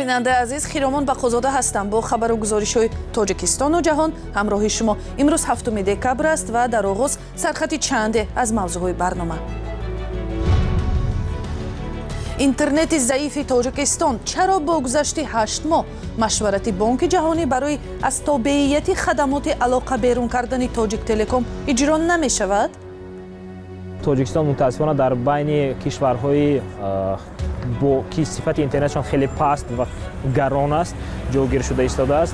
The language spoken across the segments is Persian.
бинандаи азиз, Хиромон Бақозода ҳастам бо хабару гузоришҳои Тоҷикистону ҷаҳон. ҳамроҳи шумо. имрӯз 7 декабр аст ва дар оғоз сархати чанде аз мавзӯъҳои барнома. интернети заифи Тоҷикистон чаро бо гузашти 8 моҳ машварати Бонки ҷаҳонӣ барои аз тобеияти хадамоти алоқа берун кардани Тоҷик Телеком иҷро намешавад? Тоҷикистон мутаассифона дар байни кишварҳои бо ки сифати интернетшон хеле паст ва гарон аст ҷойгир шуда истодааст.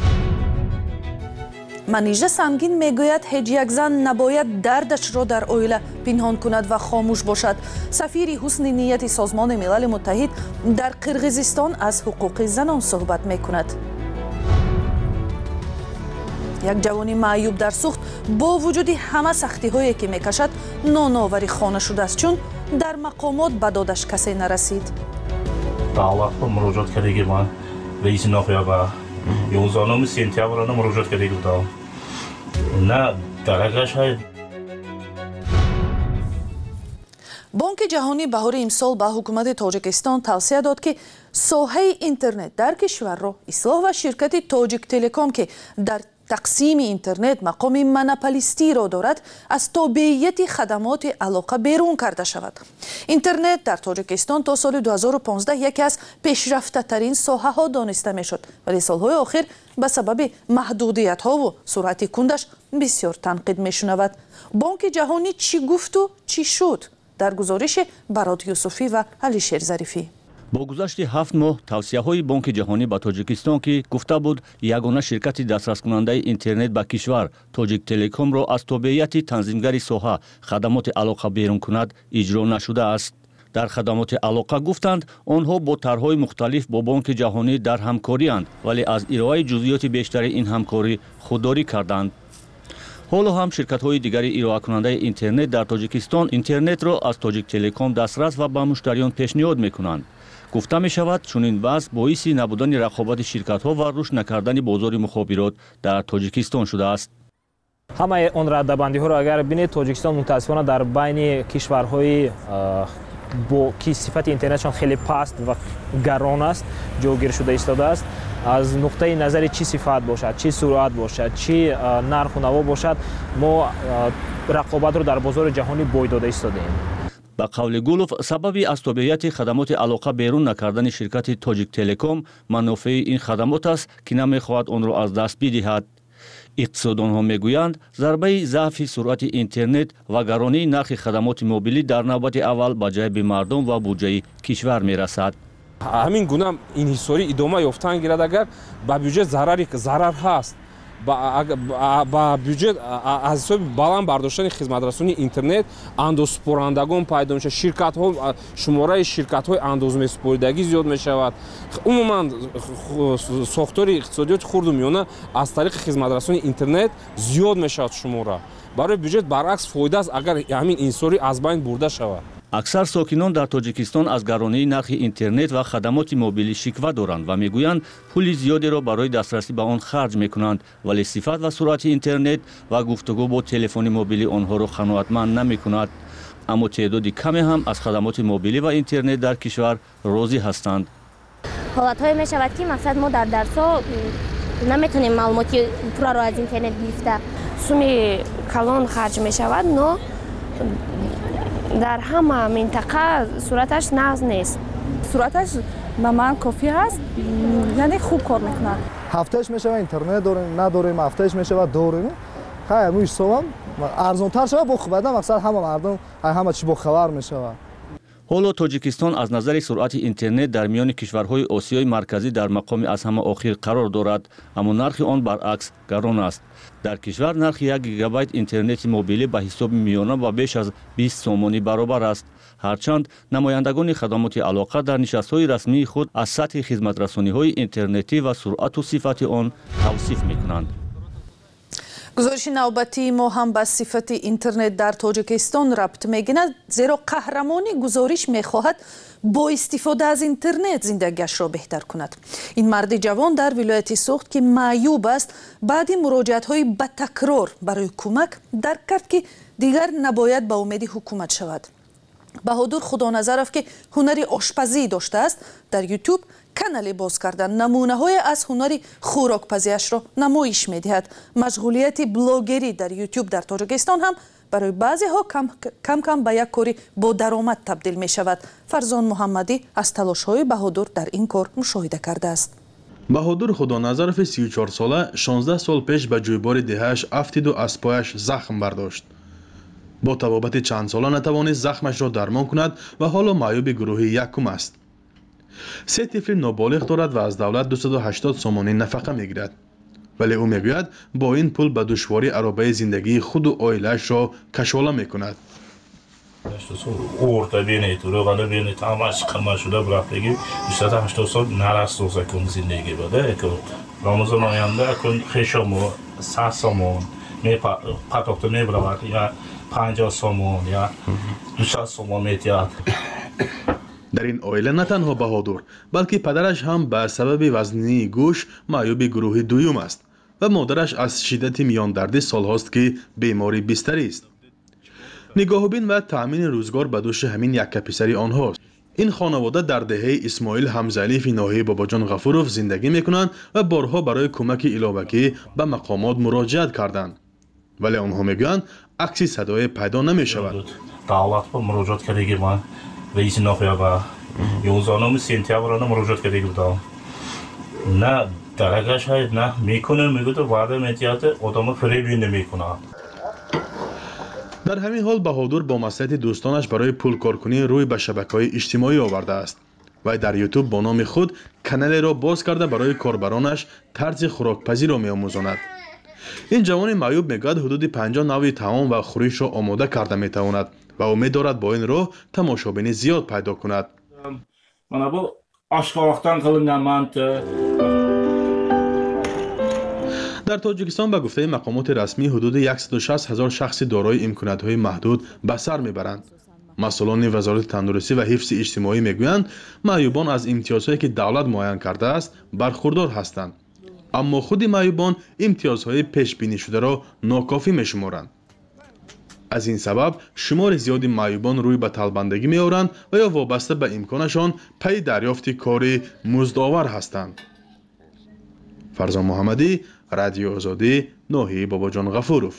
Манижа Сангин мегӯяд ҳеҷ як зан набояд дардашро дар оила пинҳон кунад ва хомӯш бошад. Сафири ҳусни нияти Созмони Милали Муттаҳид дар Қирғизистон аз ҳуқуқи занон суҳбат мекунад. як ҷавони маъюб дар сухт бо вуҷуди ҳама сахтиҳое ки мекашад ноновари хона шудааст, чун дар мақомот ба додаш касе нарасид. давлатҳо муроҷиат кардаги ман раиси ноҳияба 11 сентябр муроҷиат кардаги будам. На дарагашай. Бонки ҷаҳонӣ баҳори имсол ба ҳукумати Тоҷикистон тавсия дод ки соҳаи интернет дар кишварро ислоҳ ва ширкати Тоҷик Телеком ки дар тақсими интернет мақоми монополистиро дорад, аз тобеияти хадамоти алоқа берун карда шавад. Интернет дар Тоҷикистон то соли 2015 яке аз пешрафтатарин соҳаҳо дониста мешуд, вале солҳои охир ба сабаби маҳдудиятҳову суръати кундаш бисёр танқид мешунавад. Бонки ҷаҳонӣ чӣ гуфту чӣ шуд? дар гузориши Барод Юсуфӣ ва Алишер Зарифӣ. бо гузашти 7 моҳ тавсияҳои Бонки ҷаҳонӣ ба Тоҷикистон ки гуфта буд ягона ширкати дастраскунандаи интернет ба кишвар Тоҷик Телекомро аз тобеияти танзимгари соҳа хадамоти алоқа берун кунад иҷро нашудааст. дар хадамоти алоқа гуфтанд онҳо бо тарҳҳои мухталиф бо Бонки ҷаҳонӣ дар ҳамкорианд, вале аз ироаи ҷузъиёти бештари ин ҳамкорӣ худдорӣ карданд. ҳоло ҳам ширкатҳои дигари ироакунандаи интернет дар Тоҷикистон интернетро аз Тоҷик Телеком дастрас ва ба муштариён пешниҳод мекунанд. гуфта мешавад чунин вазъ боиси набудани рақобати ширкатҳо ва рушд накардани бозори мухобирот дар Тоҷикистон шудааст. ҳамаи он раддабандиҳоро агар бинед, Тоҷикистон мутаассифона дар байни кишварҳои бо ки сифати интернетшон хеле паст ва гарон аст ҷойгир шуда истодааст. аз нуқтаи назари чӣ сифат бошад, чӣ суръат бошад, чӣ нарху наво бошад, мо рақобатро дар бозори ҷаҳонӣ бой дода истодем. ба қавли Гулов, сабаби аз тобеияти хадамоти алоқа берун накардани ширкати Тоҷик Телеком манофеи ин хадамот аст ки намехоҳад онро аз даст бидиҳад. иқтисоддонҳо мегӯянд зарбаи заъфи суръати интернет ва гаронии нархи хадамоти мобилӣ дар навбати аввал ба ҷайби мардум ва буҷаи кишвар мерасад. ҳамин гуна инҳисорӣ идома ёфтан гирад, агар ба бюҷет зарар ҳаст, ба бюҷет аз ҳисоби баланд бардоштани хизматрасонии интернет андозсупорандагон пайдо мешавад, ширкатҳо шумораи ширкатҳои андозмесупоридагӣ зиёд мешавад. умуман сохтори иқтисодиёти хурду миёна аз тариқи хизматрасонии интернет зиёд мешавад шумора. барои бюҷет баръакс фоида аст агар ҳамин инҳисорӣ аз байн бурда шавад. аксар сокинон дар Тоҷикистон аз гаронии нархи интернет ва хадамоти мобилӣ шиква доранд ва мегӯянд пули зиёдеро барои дастрасӣ ба он харҷ мекунанд, вале сифат ва суръати интернет ва гуфтугӯ бо телефони мобилӣ онҳоро қаноатманд намекунад. аммо теъдоди каме ҳам аз хадамоти мобилӣ ва интернет дар кишвар розӣ ҳастанд. ҳолатҳое мешавад ки мақсад мо дар дарсҳо наметонем маълумоти пурраро аз интернет гирифта. суми калон харҷ мешавад, но дар ҳама минтақа суръаташ нағз нест. суръаташ ба ман кофӣ ҳаст, яъне хуб кор мекунад. ҳафтааш мешава интернет дорем, надорем, ҳафтааш мешава дорем. хай муиш совам арзонтар шава бо хубада мақсад ҳама мардум ҳама чӣ бо хабар мешава. ҳоло Тоҷикистон аз назари суръати интернет дар миёни кишварҳои Осиёи марказӣ дар мақоми аз ҳама охир қарор дорад, аммо нархи он баръакс гарон аст. дар кишвар нархи 1 гигабайт интернети мобилӣ ба ҳисоби миёна ба беш аз 20 сомонӣ баробар аст. ҳарчанд намояндагони хадамоти алоқа дар нишастҳои расмии худ аз сатҳи хизматрасониҳои интернетӣ ва суръату сифати он тавсиф мекунанд. гузориши навбатии мо ҳам ба сифати интернет дар Тоҷикистон рабт мегирад, зеро қаҳрамони гузориш мехоҳад бо истифода аз интернет зиндагиашро беҳтар кунад. ин марди ҷавон дар вилояти Суғд ки маъюб аст, баъди муроҷиатҳои батакрор барои кӯмак дарк кард ки дигар набояд ба умеди ҳукумат шавад. Баҳодур Худоназаров ки ҳунари ошпазӣ доштааст, дар YouTube канале боз кардан намунаҳое аз ҳунари хӯрокпазиашро намоиш медиҳад. Машғулияти блогерӣ дар YouTube дар Тоҷикистон ҳам барои баъзеҳо кам ба як кори бо даромад табдил мешавад. Фарзон Муҳаммадӣ аз талошҳои Баҳодур дар ин кор мушоҳида кардааст. Баҳодур Худоназарови 34 сола 16 сол пеш ба ҷӯйбори деҳааш афтиду аз пояш захм бардошт. бо табобати чанд сола натавонист захмашро дармон кунад ва ҳоло маъюби гурӯҳи якум аст. 3 тифли ноболиғ дорад ва аз давлат 280 сомонӣ нафақа мегирад. вале ӯ мегӯяд бо ин пул ба душворӣ аробаи зиндагии худу оилаашро кашола мекунад. Orta beni, roğanı beni tamamen çıkarmışlar bıraktı 280 sol narast olsa kun zindagi bode. Ramazan ayında kun xeshamo, sasamo, me patokta me bıravat ya 50 somon ya 200 somon metiyat. дар ин оила на танҳо Баҳодур, балки падараш ҳам ба сабаби вазнинии гӯш маъюби гурӯҳи дуюм аст ва модараш аз шиддати миёндардӣ солҳост ки бемори бистарист. нигоҳубин ва таъмини рӯзгор ба дӯши ҳамин яккаписари онҳост. ин хонавода дар деҳаи Исмоил Ҳамзалиеви ноҳияи Бобоҷон Ғафуров зиндагӣ мекунанд ва барҳо барои кӯмаки иловагӣ ба мақомот муроҷиат карданд. вале онҳо мегӯянд акси садое пайдо намешавад. Давлатга муроҷиат кардаги ман раиси ноҳия ба 11 сентяброна муроҷиат кардаги будам. на дарага шаид на мекунем мегӯяд ваъда метиҳад одама фиребӣ намекунад. дар ҳамин ҳол Баҳодур бо маслиҳати дӯстонаш барои пулкоркунӣ рӯй ба шабакаҳои иҷтимоӣ овардааст. вай дар YouTube бо номи худ каналеро боз карда барои корбаронаш тарзи хӯрокпазиро меомӯзонад. ин ҷавони маъюб мегӯяд ҳудуди 50 навъи таом ва хӯришро омода карда метавонад ва умед дорад бо ин роҳ тамошобинӣ зиёд пайдо кунад. Mana bu oshqovoqdan qilingan manti. дар Тоҷикистон ба гуфтаи мақомоти расмӣ ҳудуди 160 000 шахси дорои имкониятҳои маҳдуд ба сар мебаранд. масъулони вазорати тандурустӣ ва ҳифзи иҷтимоӣ мегӯянд маъюбон аз имтиёзҳое ки давлат муайян кардааст бархурдор ҳастанд. аммо худи маъюбон имтиёзҳои пешбинишударо нокофӣ мешуморанд. аз ин сабаб шумори зиёди маъюбон рӯй ба талбандагӣ меоранд ва ё вобаста ба имконашон пайи дарёфти кори муздовар ҳастанд. фарзон муҳаммадӣ, радиои озодӣ, ноҳияи Бобоҷон Ғафуров.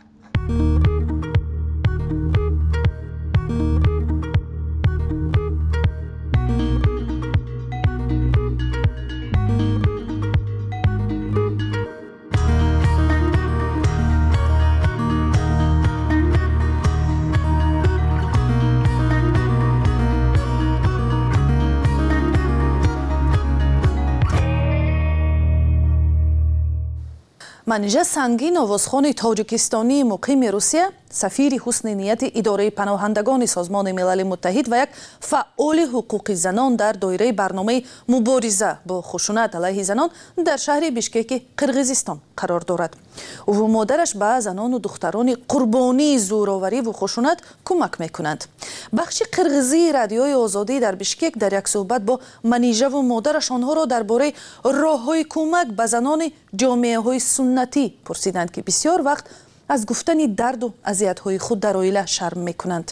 манижа сангин овозхони тоҷикистонии муқими Русия, сафири ҳусни нияти идораи паноҳандагони Созмони Милали Муттаҳид ва як фаъоли ҳуқуқи занон дар доираи барномаи мубориза бо хушунат алайҳи занон дар шаҳри Бишкеки Қирғизистон қарор дорад. ӯ модараш ба занону духтарони қурбонии зӯровариву хушунат кӯмак мекунанд. бахши қирғизии радиои озодӣ дар Бишкек дар як суҳбат бо манижаву модараш онҳоро дар бораи роҳҳои кӯмак ба занони ҷомеаҳои суннатӣ пурсиданд ки бисёр вақт аз гуфтани дарду азиятҳои худ дар оила шарм мекунанд.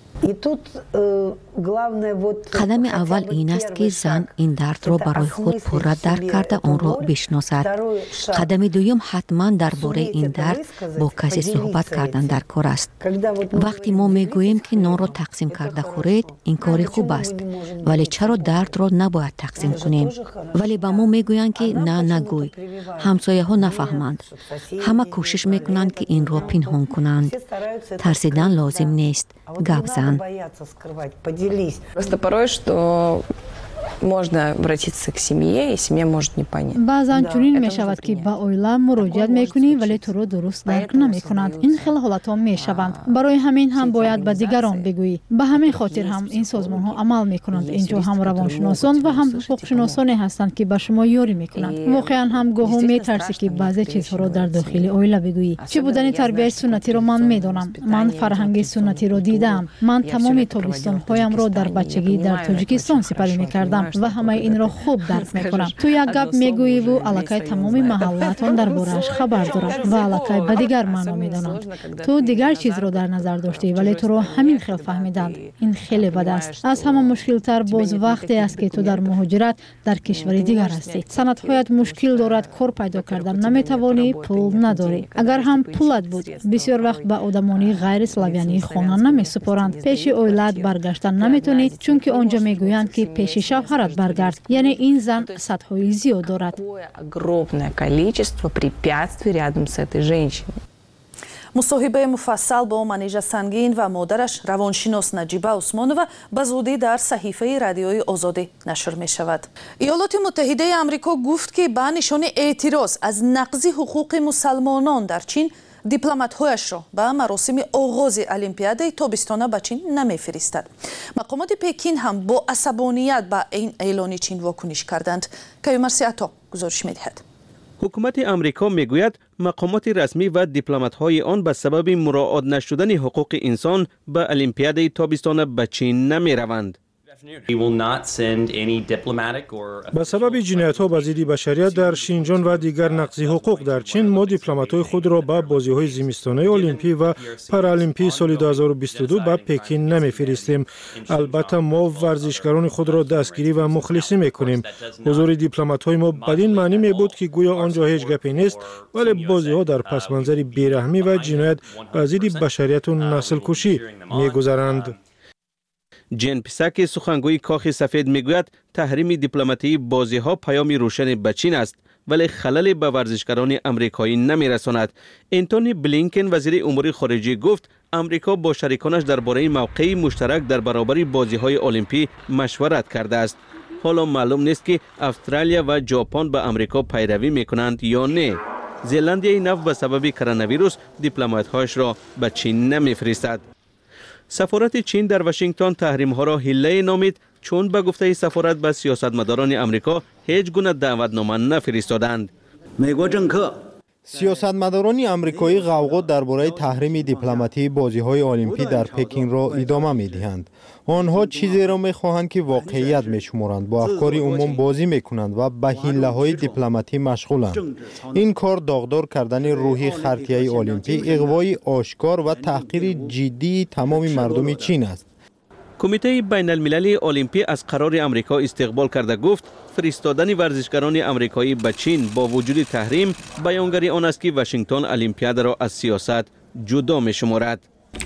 қадами аввал ин аст ки зан ин дардро барои худ пурра дарк карда онро бишносад. қадами дуюм ҳатман дар бораи ин дард бо касе суҳбат кардан дар кор аст. вақте мо мегӯем ки нонро тақсим карда хӯред, ин кори хуб аст, вале чаро дардро набояд тақсим кунем? вале ба мо мегӯянд ки на нагӯй, ҳамсояҳо нафаҳманд. ҳама кӯшиш мекунанд ки инро пинҳон кунанд. тарсидан лозим нест, гап зан. Просто порой, что можно обратиться к семье, и семья может не понять. баъзан чунин мешавад ки ба оила муроҷиат мекунӣ, вале туро дуруст дарк намекунанд. ин хел ҳолатҳо мешаванд. барои ҳамин ҳам бояд ба дигарон бигӯӣ. ба ҳамин хотир ҳам ин созмонҳо амал мекунанд. инҷо ҳам равоншуносон ва ҳам ҳуқуқшиносоне ҳастанд ки ба шумо ёрӣ мекунанд. воқеан ҳам гоҳо метарсӣ ки баъзе чизҳоро дар дохили оила бигӯӣ. чӣ будани тарбияи суннатиро ман медонам. ман фарҳанги суннатиро дидаам. ман тамоми тобистонҳоямро дар бачагӣ дар Тоҷикистон сипарӣ мекардам. ва ҳамаи инро хуб дарк мекунам. Ту як гап мегӯӣ ву аллакай тамоми маҳаллаатон дар борааш хабар дорад ва аллакай ба дигар маъно медонанд. Ту дигар чизро дар назар доштӣ, вале туро ҳамин хел фаҳмиданд. Ин хеле бад аст. Аз ҳама мушкилтар боз вақте аст ки ту дар муҳоҷират дар кишвари дигар ҳастӣ. Санадҳоят мушкил дорад, кор пайдо кардан наметавонӣ, пул надорӣ. Агар ҳам пулат буд, бисёр вақт ба одамони ғайри славянӣ хона намесупоранд. Пеши оилаат баргашдан наметонӣ, чунки онҷо мегӯянд ки пеши шавҳарат баргард. Яъне ин зан садҳои зиёд дорад. Огромное количество препятствий рядом с этой женщиной. мусоҳибаи муфассал бо Манижа Сангин ва модараш равоншинос Наҷиба Усмонова ба зудӣ дар саҳифаи радиои Озодӣ нашр мешавад. Иёлоти Муттаҳидаи Амрико гуфт ки ба нишони эътироз аз нақзи ҳуқуқи мусалмонон дар Чин дипломатҳояшро ба маросими оғози олимпиадаи тобистона ба Чин намефиристад. Мақомоти Пекин ҳам бо асабоният ба ин эълони Чин вокуниш карданд. Каюмарси Ато гузориш медиҳад. ҳукумати амрико мегӯяд мақомоти расмӣ ва дипломатҳои он ба сабаби муроот нашудани ҳуқуқи инсон ба олимпиадаи тобистона ба Чин намераванд. ба сабаби ҷиноятҳо ба зидди башарият дар Шинҷон ва дигар нақзи ҳуқуқ дар Чин мо дипломатҳои худро ба бозиҳои зимистонаи олимпӣ ва паралимпии соли 2022 ба Пекин намефиристем. Албатта мо варзишгарони худро дастгирӣ ва мухлисӣ мекунем. ҳузури дипломатҳои мо бадин маънӣ мебуд ки гӯё онҷо ҳеҷ гапе нест, вале бозиҳо дар пасманзари бераҳмӣ ва ҷиноят ба зидди башарияту наслкушӣ мегузаранд. Джен Писаки сухангӯи Кохи Сафед мегӯяд таҳрими дипломатии бозиҳо паёми рӯшани ба Чин аст, вале халале ба варзишгарони амрикоӣ намерасонад. Энтони Блинкен вазири умури хориҷӣ гуфт амрико бо шариконаш дар бораи мавқеи муштарак дар баробари бозиҳои олимпӣ машварат кардааст. ҳоло маълум нест ки Австралия ва Ҷопон ба амрико пайравӣ мекунанд ё не. Зеландияи нав ба сабаби коронавирус дипломатҳояшро ба Чин намефиристад. сафорати Чин дар Вашингтон таҳримҳоро ҳиллае номид, чун ба гуфтаи сафорат ба сиёсатмадорони амрико ҳеҷ гуна даъватнома нафиристоданд. сиёсатмадорони амрикоӣ ғавғо дар бораи таҳрими дипломатии бозиҳои олимпӣ дар Пекинро идома медиҳанд. онҳо чизеро мехоҳанд ки воқеият мешуморанд, бо афкори умум бозӣ мекунанд ва ба ҳиллаҳои дипломатӣ машғуланд. ин кор доғдор кардани рӯҳи хартияи олимпӣ, иғвои ошкор ва таҳқири ҷиддии тамоми мардуми Чин аст. кумитаи байналмилалии олимпӣ аз қарори амрико истиқбол карда гуфт фиристодани варзишгарони амрикоӣ ба Чин бо вуҷуди таҳрим баёнгари он аст ки Вашингтон олимпиадаро аз сиёсат ҷудо мешуморад.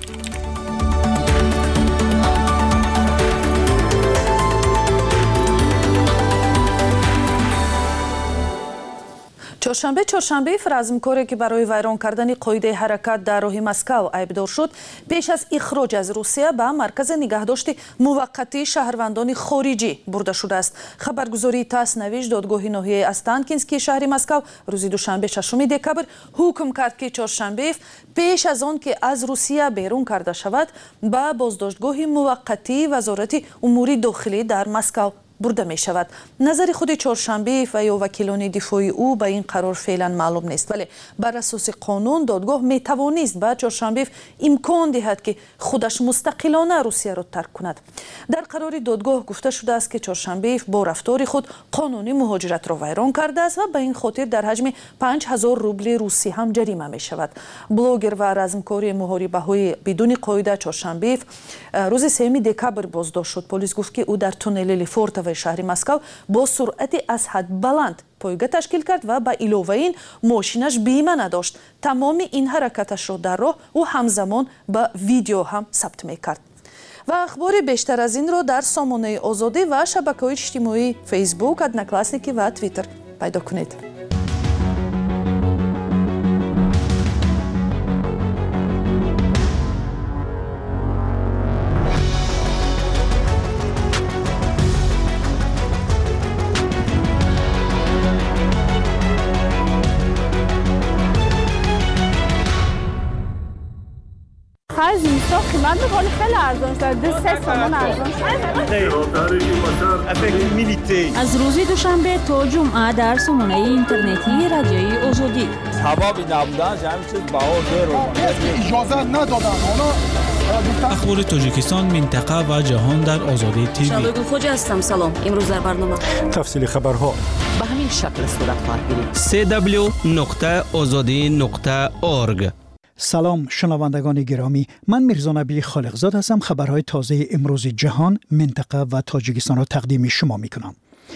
чоршанбе фразмкоре ки барои вайрон кардани қоидаи ҳаракат дар роҳи Москав айбдор шуд, пеш аз ихроҷ аз Русия ба маркази нигаҳдошти муваққатии шаҳрвандони хориҷӣ бурда шудааст. Хабаргузории ТАСС навишт додгоҳи ноҳияи Останкинскии шаҳри Москав рӯзи душанбе 6 декабр ҳукм кард ки чоршанбеев пеш аз он ки аз Русия берун карда шавад ба боздоштгоҳи муваққатии вазорати умури дохилӣ дар Москав бурда мешавад. назари худи чоршанбеев ва ё вакилони дифои ӯ ба ин қарор феълан маълум нест, вале бар асоси қонун додгоҳ метавонист ба чоршанбеев имкон диҳад ки худаш мустақилона Русияро тарк кунад. дар қарори додгоҳ гуфта шудааст ки чоршанбеев бо рафтори худ қонуни муҳоҷиратро вайрон кардааст ва ба ин хотир дар ҳаҷми 5000 рубли русӣ ҳам ҷарима мешавад. блогер ва размкори муҳорибаҳои бидуни қоида чоршанбеев рӯзи 3 декабр боздошт шуд. полис гуфт ки ӯ дар туннели Лефортово шаҳри Москав бо суръати аз ҳад баланд пойга ташкил кард ва ба иловаи ин мошинаш бима надошт. тамоми ин ҳаракаташро дар роҳ ӯ ҳамзамон ба видео ҳам сабт мекард. ва ахбори бештар аз инро дар сомонаи Озодӣ ва шабакаҳои иҷтимоии Facebook, Одноклассники ва Twitter пайдо кунед. زمستان قیمت می‌کنه خیلی ارزان شده 2-3 تومان ارزان شده. از روز دوشنبه تا جمعه در سامانه اینترنتی رادیوی آزادی. سبب نبودن همین چیز بها داره. اجازه ندادن اونا اخبار تاجیکستان، منطقه و جهان در آزادی تیوی. شادوگل خوجا هستم. سلام. امروز در برنامه تفصیل خبرها به همین شکل صورت خواهد گرفت. www.azadi.org. سلام شنوندگان گرامی، من میرزا نبی خالقزاد هستم. خبرهای تازه امروز جهان، منطقه و تاجیکستان را تقدیم شما میکنم.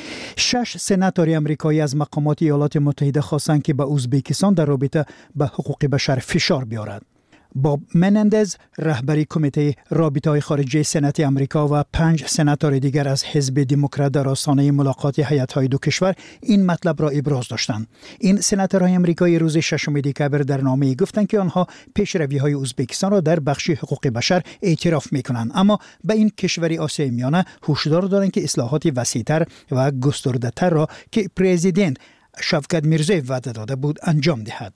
6 سناتور آمریکایی از مقامات ایالات متحده خواستند که به ازبکستان در رابطه به حقوق بشر فشار بیارد. باب منندز رهبری کمیته رابطه‌های خارجی سنات آمریکا و 5 سناتور دیگر از حزب دموکرات در آستانه ملاقات هیئت‌های دو کشور این مطلب را ابراز داشتند. این سناتورهای آمریکایی روز 6 دکبر در نامه‌ای گفتند که آنها پیشروی‌های ازبکستان را در بخش حقوق بشر اعتراف می‌کنند، اما به این کشور آسیای میانه هشدار دادند که اصلاحات وسیع‌تر و گسترده‌تر را که پرزیدنت شوکت میرزویف وعده داده بود انجام دهد.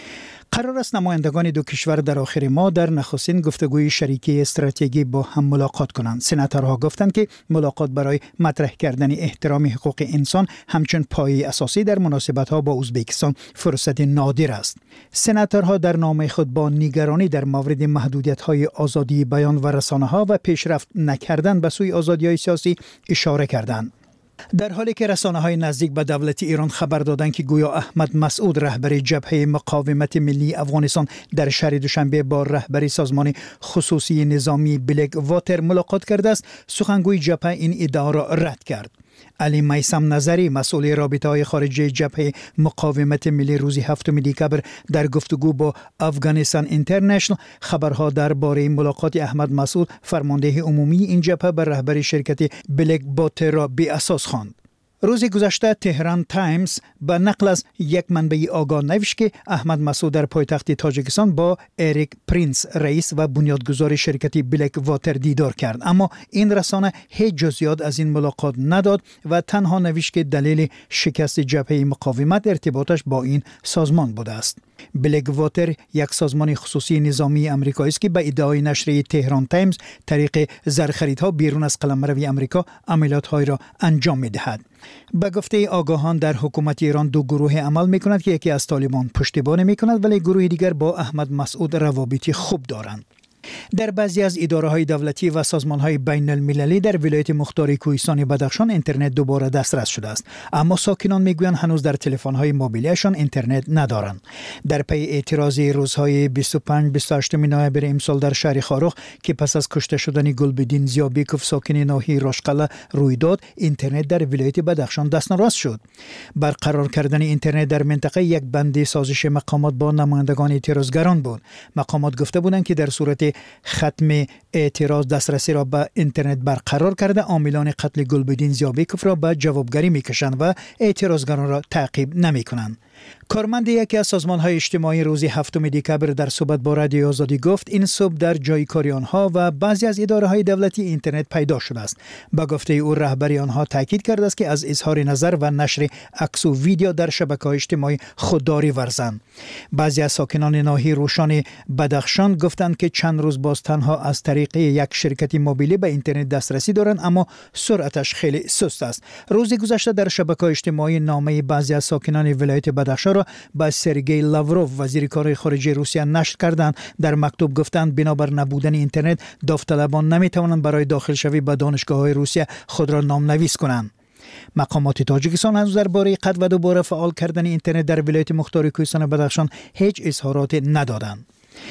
قرار است نمایندگان دو کشور در آخر ماه در نخستین گفتگوی شریکی استراتژیکی با هم ملاقات کنند. سناتورها گفتند که ملاقات برای مطرح کردن احترام حقوق انسان همچون پایه اساسی در مناسبت‌ها با ازبکستان فرصت نادر است. سناتورها در نامه خود با نگرانی در مورد محدودیت‌های آزادی بیان و رسانه‌ها و پیشرفت نکردن به سوی آزادی‌های سیاسی اشاره کردند. در حالی که رسانه‌های نزدیک به دولت ایران خبر دادند که گویا احمد مسعود رهبر جبهه مقاومت ملی افغانستان در شهر دوشنبه با رهبری سازمان خصوصی نظامی بلک واتر ملاقات کرده است، سخنگوی جبهه این ادعا را رد کرد. علی میثم نظری مسئول رابطه‌های خارجی جبهه مقاومت ملی روز 7 دکبر در گفتگو با افغانستان اینترنشنال خبرها درباره ملاقات احمد مسعود فرمانده عمومی این جبهه با رهبر شرکت بلک واتر را بی اساس خواند. روز گذشته تهران تایمز به نقل از یک منبع آگاه نوشت که احمد مسعود در پایتخت تاجیکستان با اریک پرینس رئیس و بنیادگذار شرکت بلک واتر دیدار کرد، اما این رسانه هیچ جزئیات از این ملاقات نداد و تنها نوشت که دلیل شکست جبهه مقاومت ارتباطش با این سازمان بوده است. بلک واتر یک سازمان خصوصی نظامی آمریکایی است که به ادعای نشریه تهران تایمز طریق زرخریدها بیرون از قلمرو آمریکا عملیات‌های را انجام می‌دهد. به گفته آگاهان در حکومت ایران دو گروه عمل می‌کنند که یکی از طالبان پشتیبانی می‌کند ولی گروه دیگر با احمد مسعود روابطی خوب دارند. در بعضی از اداره‌های دولتی و سازمان‌های بین‌المللی در ولایت مختار کوهستان بدخشان اینترنت دوباره دسترس شده است، اما ساکنان میگویند هنوز در تلفن‌های موبیلیشان اینترنت ندارند. در پی اعتراض روزهای 25-28 نوامبر امسال در شهر خاروخ که پس از کشته شدن گلبدین زیابیکوف ساکن ناحیه راشقله روی داد، اینترنت در ولایت بدخشان دستنواز شد. برقرار کردن اینترنت در منطقه یک بند سازش مقامات با نمایندگان اعتراضگران بود. مقامات گفته بودند که در صورت ختم اعتراض دسترسی را به اینترنت برقرار کرده عاملان قتل گلبدین زیابیکوف را به جوابگری میکشند و اعتراضگران را تعقیب نمیکنند. کارمند یکی از سازمان‌های اجتماعی روز 7 دکبر در صحبت با رادیو آزادی گفت این صبح در جای کاری آنها و بعضی از اداره‌های دولتی اینترنت پیدا شده است. با گفته او رهبری آنها تاکید کرده است که از اظهار نظر و نشر عکس و ویدیو در شبکه‌های اجتماعی خودداری ورزند. بعضی از ساکنان ناحیه روشان بدخشان گفتند که چند روز باز تنها از طریق یک شرکت موبیلی به اینترنت دسترسی دارند، اما سرعتش خیلی سست است. روز گذشته در شبکه‌های اجتماعی نامه بعضی از ساکنان ولایت بدخشان را با سرگئی لاوروف وزیر کار خارجه روسیه نشر کردند. در مکتوب گفتند بنابر نبودن اینترنت داوطلبان نمیتوانند برای داخل شوی به دانشگاه‌های روسیه خود را نام‌نویس کنند. مقامات تاجیکستان هنوز درباره قطع و دوباره فعال کردن اینترنت در ولایت مختار کوهستان بدخشان هیچ اظهارات ندادند.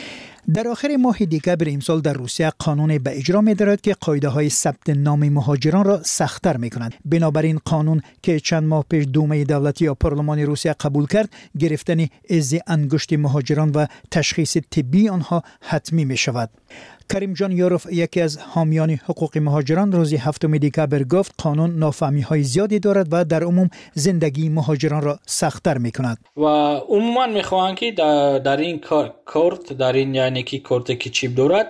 در آخر ماه دکبر امسال در روسیه قانون به اجرا می‌دارد که قاعده‌های ثبت نام مهاجران را سخت‌تر می‌کند. بنابراین قانون که چند ماه پیش دومه دولتی یا پارلمان روسیه قبول کرد، گرفتن از انگشت مهاجران و تشخیص طبی آنها حتمی می‌شود. کریم جان یوروف یکی از حامیان حقوق مهاجران روز 7 دکبر گفت قانون نافهمی‌های زیادی دارد و در عموم زندگی مهاجران را سخت‌تر می‌کند. و عموما می‌خواهند که در این کارت در این یعنی که کارت که چیپ دارد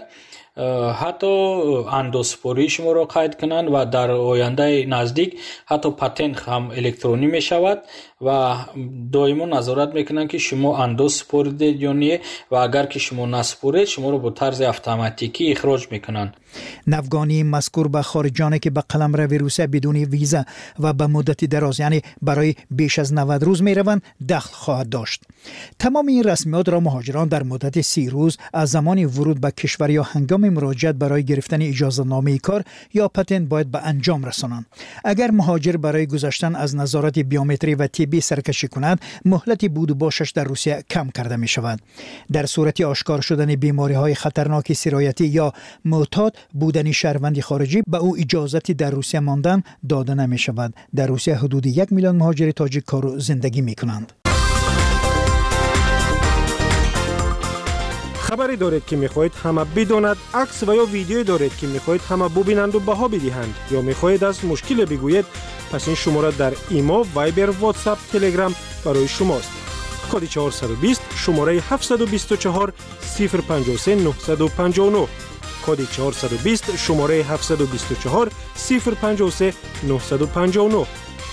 حتی اندوسپوری شما را قید کنند و در آینده نزدیک حتی پتنت هم الکترونی می شود و دائما نظارت میکنن که شما انداز سپردید یا نه و اگر که شما نسپرید شما رو با طرز اتوماتیکی اخراج میکنن. نفگانی مذکور به خارجانی که به قلمرو روسیه بدون ویزا و به مدت دراز یعنی برای بیش از 90 روز میروند دخل خواهد داشت. تمام این رسمیات را مهاجران در مدت 30 روز از زمان ورود به کشور یا هنگام مراجعت برای گرفتن اجازه نامه کار یا پتنت باید به انجام رسانند. اگر مهاجر برای گذشتن از نظارت بیومتری و طبی سرکشی کند، مهلت بود و باشش در روسیه کم کرده می شود. در صورت آشکار شدن بیماری های خطرناک سرایتی یا معتاد بودن شهروند خارجی به او اجازتی در روسیه ماندن داده نمی شود. در روسیه حدود 1 میلیون مهاجر تاجیک کار و زندگی می کنند. خبری دارید که میخواهید همه بداند، عکس و یا ویدیویی دارید که میخواهید همه ببینند و بها بدهند یا میخواهید از مشکل بگویید، پس این شماره در ایما، وایبر، واتساپ، تلگرام برای شماست. کد 420 شماره 724 053 959 کد 420 شماره 724 053 959.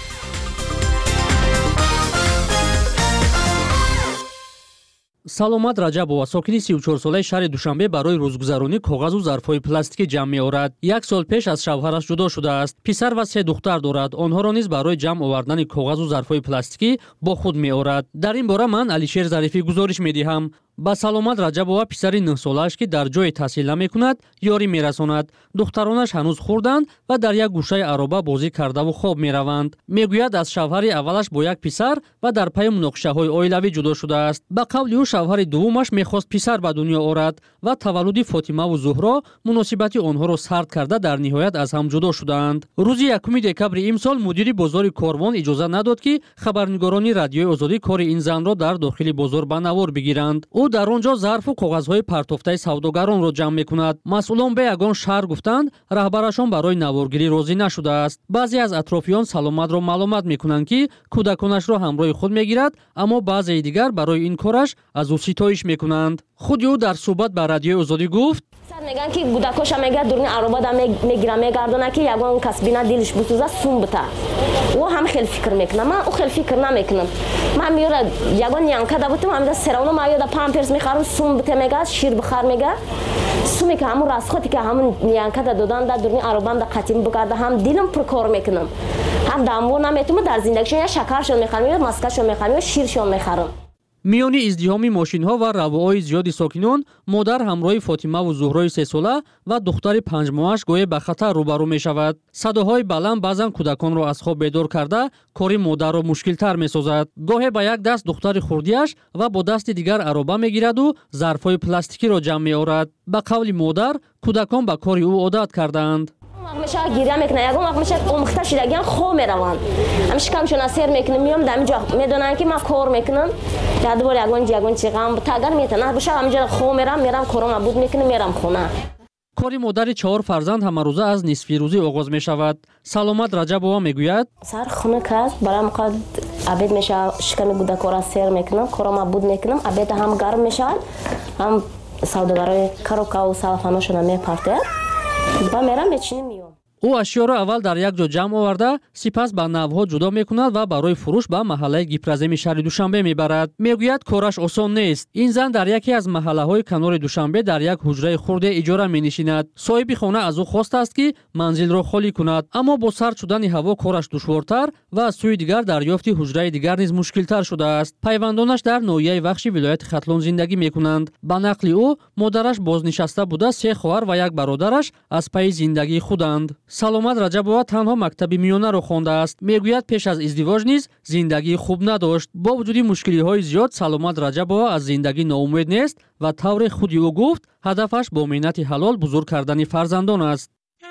саломат раҷабова сокини 34 солаи шаҳри душанбе барои рӯзгузаронӣ коғазу зарфҳои пластикӣ ҷамъ меорад. 1 сол пеш аз шавҳараш ҷудо шудааст. писар ва 3 духтар дорад. онҳоро низ барои ҷамъ овардани коғазу зарфҳои пластикӣ бо худ меорад. дар ин бора ман алишер зарифӣ гузориш медиҳам. ба саломат раҷабова писари 9 солааш ки дар ҷое таҳсил намекунад ёрӣ мерасонад. духтаронаш ҳанӯз хурданд ва дар як гӯшаи ароба бозӣ кардаву хоб мераванд. мегӯяд аз шавҳари аввалаш бо як писар ва дар пайи муноқишаҳои оилавӣ ҷудо шудааст. ба қавли ӯ шавҳари дуввумаш мехост писар ба дунё орад ва таваллуди фотимаву зуҳро муносибати онҳоро сард карда дар ниҳоят аз ҳам ҷудо шудаанд. рӯзи 1 декабри имсол мудири бозори Корвон иҷоза надод ки хабарнигорони радиои озодӣ кори ин занро дар дохили бозор ба навор бигиранд. ӯ дар он ҷо зарфу коғазҳои партофтаи савдогаронро ҷамъ мекунад. масъулон ба ягон шаҳр гуфтанд раҳбарашон барои наворгирӣ розӣ нашудааст. баъзе аз атрофиён саломатро маълумат мекунанд ки кӯдаконашро ҳамроҳи худ мегирад, аммо баъзеи дигар барои ин кораш аз ӯ ситоиш мекунанд. худи ӯ дар суҳбат ба радиои озодӣ гуфт: меган ки гудакоша мега дурни аробада мегира мегардона ки ягон кас бина дилиш бусуза сум бита. ӯ ҳам хел фикр мекунам, ман ӯ хел фикр намекунам. ман меёра ягон янкада бутам ҳамида серавно ма ёда памперс мехарам сум бита мега шир бихар мега суме ки ҳамун расходи ки ҳамун янкада додан да дурни аробамда қатим бигарда ҳам дилам пуркор мекунам. ҳам дамво наметунам дар зиндагишон я шакаршон мехарам ё маскашон мехарам ё ширшон мехарам. миёни издиҳоми мошинҳо ва равоҳои зиёди сокинон модар ҳамроҳи фотимаву зуҳрои 3 сола ва духтари 5 моҳаш гоҳе ба хатар рӯбарӯ мешавад. садоҳои баланд баъзан кӯдаконро аз хоб бедор карда кори модарро мушкилтар месозад. гоҳе ба як даст духтари хурдиаш ва бо дасти дигар ароба мегираду зарфҳои пластикиро ҷамъ меорад. ба қавли модар кӯдакон ба кори ӯ одат кардаанд. мешава гиря мекунад, ягон вақт мешава омӯхта шидагиан хо мераванд. ҳамиш камчон асер мекунам, миём дар инҷо медонанд ки ман кор мекунам. ядбор ягон чиғам тагар метана боша ҳаминҷо хо мерам корома буд мекунам мерам хона. кори модари 4 фарзанд ҳамарӯза аз нисфи рӯзӣ оғоз мешавад. саломат раҷабова мегӯяд: сар хунук аст, барам қад абед мешава шиками гудакора асер мекунам, корома буд мекунам, абеда ҳам гарм мешавад, ҳам савдогарои карокаву салафаношона мепартояд. ба мерам бечиним миём. ӯ ашёро аввал дар як ҷо ҷамъ оварда, сипас ба навъҳо ҷудо мекунад ва барои фурӯш ба маҳаллаи гипраземи шаҳри Душанбе мебарад. мегӯяд кораш осон нест. ин зан дар яке аз маҳаллаҳои канори Душанбе дар як ҳуҷраи хурде иҷора менишинад. соҳиби хона аз ӯ хостааст ки манзилро холӣ кунад, аммо бо сард шудани ҳаво кораш душвортар ва аз сӯи дигар дарёфти ҳуҷраи дигар низ мушкилтар шудааст. пайвандонаш дар ноҳияи Вахши вилояти Хатлон зиндагӣ мекунанд. ба нақли ӯ модараш бознишаста буда 3 хоҳар ва як бародараш аз пайи зиндагии худанд. саломат раҷабова танҳо мактаби миёнаро хондааст. мегӯяд пеш аз издивоҷ низ зиндагии хуб надошт. бо вуҷуди мушкилиҳои зиёд саломат раҷабова аз зиндагӣ ноумед нест ва тавре худи ӯ гуфт, ҳадафаш бо меҳнати ҳалол бузург кардани фарзандон аст.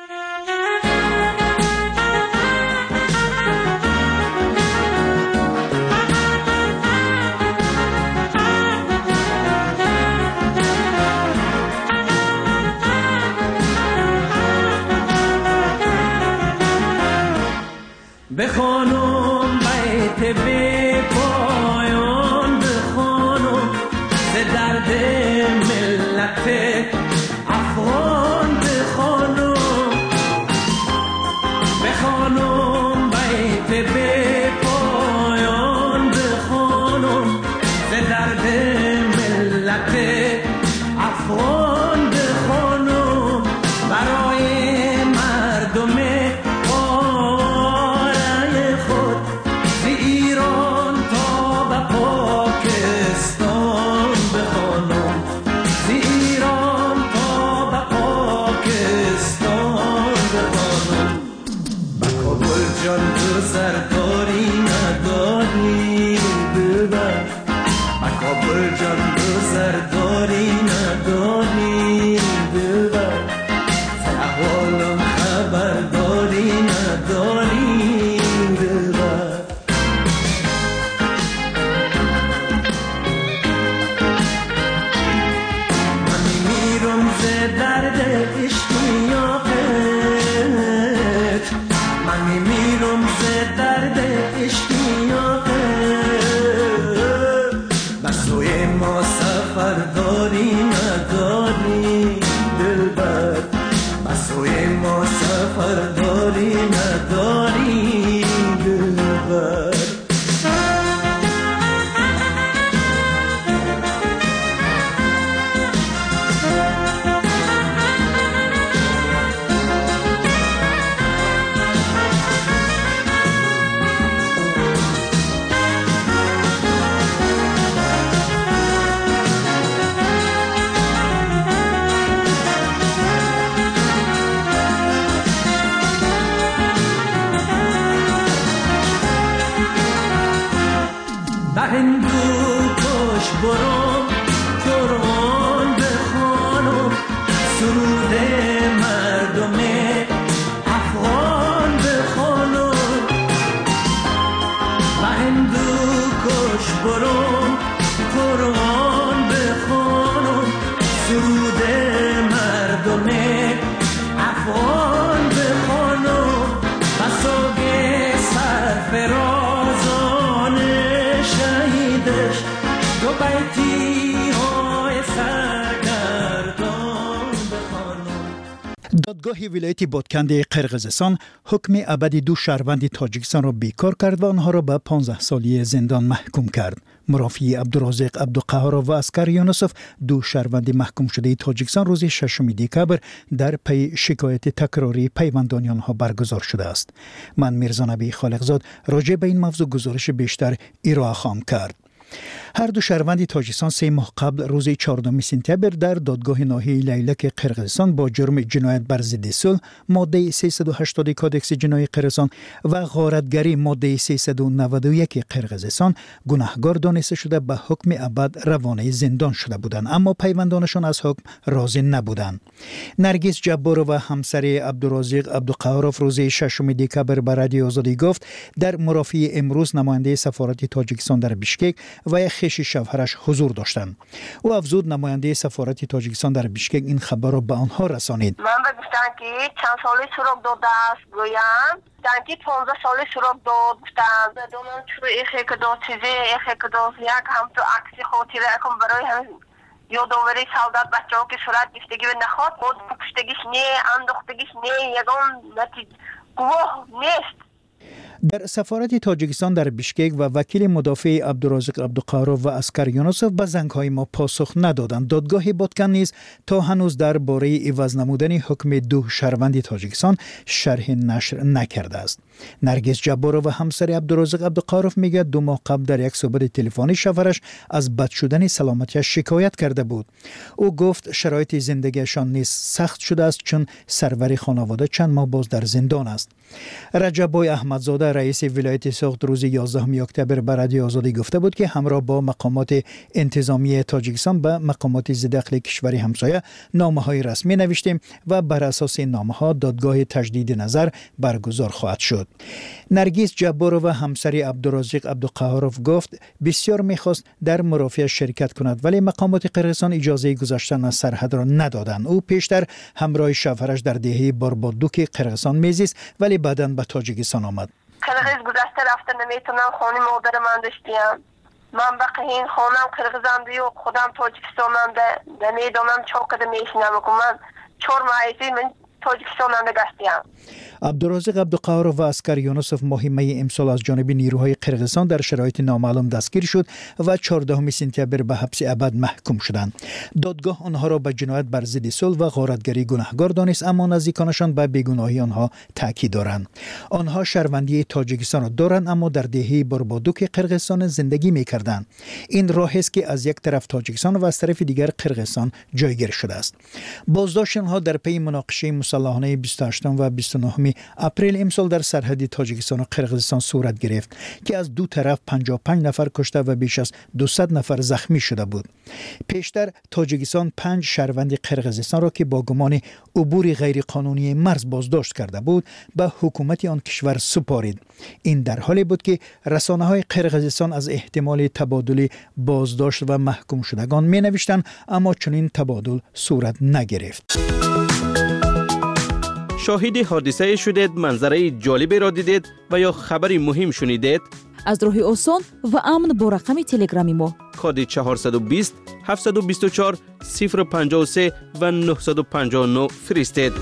بخوانم بیت به پایان بخوانم ز درد ملت افغان بخوانم بیت به پایان درد اشتیاقت من میمیرم ز درد اشتیاقت بسوی ما سفر داری نداری دلبر بسوی ما سفر داری نداری دلبر هندوکش برم قرآن بخوانم سرود مردم افغان بخوانم و هندوکش برم قرآن بخوانم سرود مردم افغان بخوانم و سوگ سرفرازان شهیدش دو بیتی های سرگردان بخوانم. دادگاه ولایت بادکند قرقیزستان حکم ابدی دو شهروند تاجیکستان را بیکار کرد و آنها را به 15 سالی زندان محکوم کرد. مرافعی عبدالرازق عبدالقهار و اسکر یونسف دو شهروند محکوم شده تاجیکستان روز 6 دکبر در پی شکایت تکراری پیوندانی آنها برگزار شده است. من میرزا نبی خالقزاد راجع به این موضوع گزارش بیشتر ارائه خواهم کرد. هر دو شهروند تاجیکستان 3 ماه قبل روز 14 سپتامبر در دادگاه ناحیه لیلک قرقیزستان با جرم جنایت بر ضد صلح ماده 380 کادکس جنایی قرقیزستان و غارتگری ماده 391 قرقیزستان گناهکار دانسته شده به حکم ابد روانه زندان شده بودند، اما پیوندانشان از حکم راضی نبودند. نرگس جبار و همسر عبدالرازق عبدالقهار روز 6 دکبر به رادیو آزادی گفت در مرافعه امروز نماینده سفارت تاجیکستان در بیشکک و خیش شوهرش حضور داشتند. او افزود نماینده سفارت تاجیکستان در بیشکک این خبر را به آنها رسانید. من گفتم که چند سالی سراغ داده است گویم که 15 سالی سراغ داد گفتم دونم چرا ایخی که داد چیزی ایخی که داد یک هم تو عکسی خاطره اکم برای همین یادآوری سعادت بچه ها که صورت گفتگی به نخواد خود پشتگیش نه انداختگیش نه یگان نتیجه گواه نیست. در سفارت تاجیکستان در بیشکک و وکیل مدافع عبدالرازق عبدالقهار و اسکر یونسف به زنگ‌های ما پاسخ ندادند. دادگاه بادکن نیز تا هنوز درباره عوض نمودن حکم دو شهروند تاجیکستان شرح نشر نکرده است. نرگس جبار و همسر عبدالرازق عبدالقهار میگه 2 ماه قبل در یک صحبت تلفنی شوهرش از بد شدن سلامتیش شکایت کرده بود. او گفت شرایط زندگیشان نیز سخت شده است چون سرور خانواده چند ماه باز در زندان است. رجبای احمدزاده رئیس ولایت سوخت روز 11 اکتبر به رادیو آزادی گفته بود که همراه با مقامات انتظامی تاجیکستان به مقامات ضد کشور همسایه نامه‌های رسمی نوشتیم و بر اساس این نامه‌ها دادگاه تجدید نظر برگزار خواهد شد. نرگس جبار و همسر عبدالرازق عبدالقهار گفت بسیار می‌خواست در مرافعه شرکت کند ولی مقامات قرقیزستان اجازه گذشتن از سرحد را ندادند. او پیشتر همراه شوهرش در دهه باربادوک قرقیزستان میزیست ولی بعداً به تاجیکستان آمد. قرقیز گذشته رفته نمیتونم خانه مادر من داشتیم. من بقیه این خانم قرقیزم دیو خودم تاجیکستانم ده نمیدونم چوکده میشنم که من 4 ماه من تاجیکستان نگشتیم. عبدالرازق عبدالقهار و اسکر یونسف ماه می امسال از جانب نیروهای قرقیزستان در شرایط نامعلوم دستگیر شد و 14 سپتامبر به حبس ابد محکوم شدند. دادگاه آنها را به جنایت بر ضد صلح و غارتگری گناهکار دانست، اما نزدیکانشان به بیگناهی آنها تاکید دارند. آنها شهروندی تاجیکستان را دارند اما در دهه باربادوک قرقیزستان زندگی می‌کردند. این راه است که از یک طرف تاجیکستان و از طرف دیگر قرقیزستان جایگیر شده است. بازداشت آنها در پی مناقشه مسلحانه 28 و 29 اپریل امسال در سرحد تاجیکستان و قرقیزستان صورت گرفت که از دو طرف 55 نفر کشته و بیش از 200 نفر زخمی شده بود. پیشتر تاجیکستان 5 شهروند قرقیزستان را که با گمان عبور غیرقانونی مرز بازداشت کرده بود به حکومت آن کشور سپارید. این در حالی بود که رسانه‌های قرقیزستان از احتمال تبادل بازداشت و محکوم شدگان می‌نوشتند، اما چنین تبادل صورت نگرفت. شاهد حادثه شدید، منظره جالبی را دیدید و یا خبری مهم شنیدید؟ از راه آسان و امن با رقم تلگرامی ما کد 420 724 053 و 959 فرستید.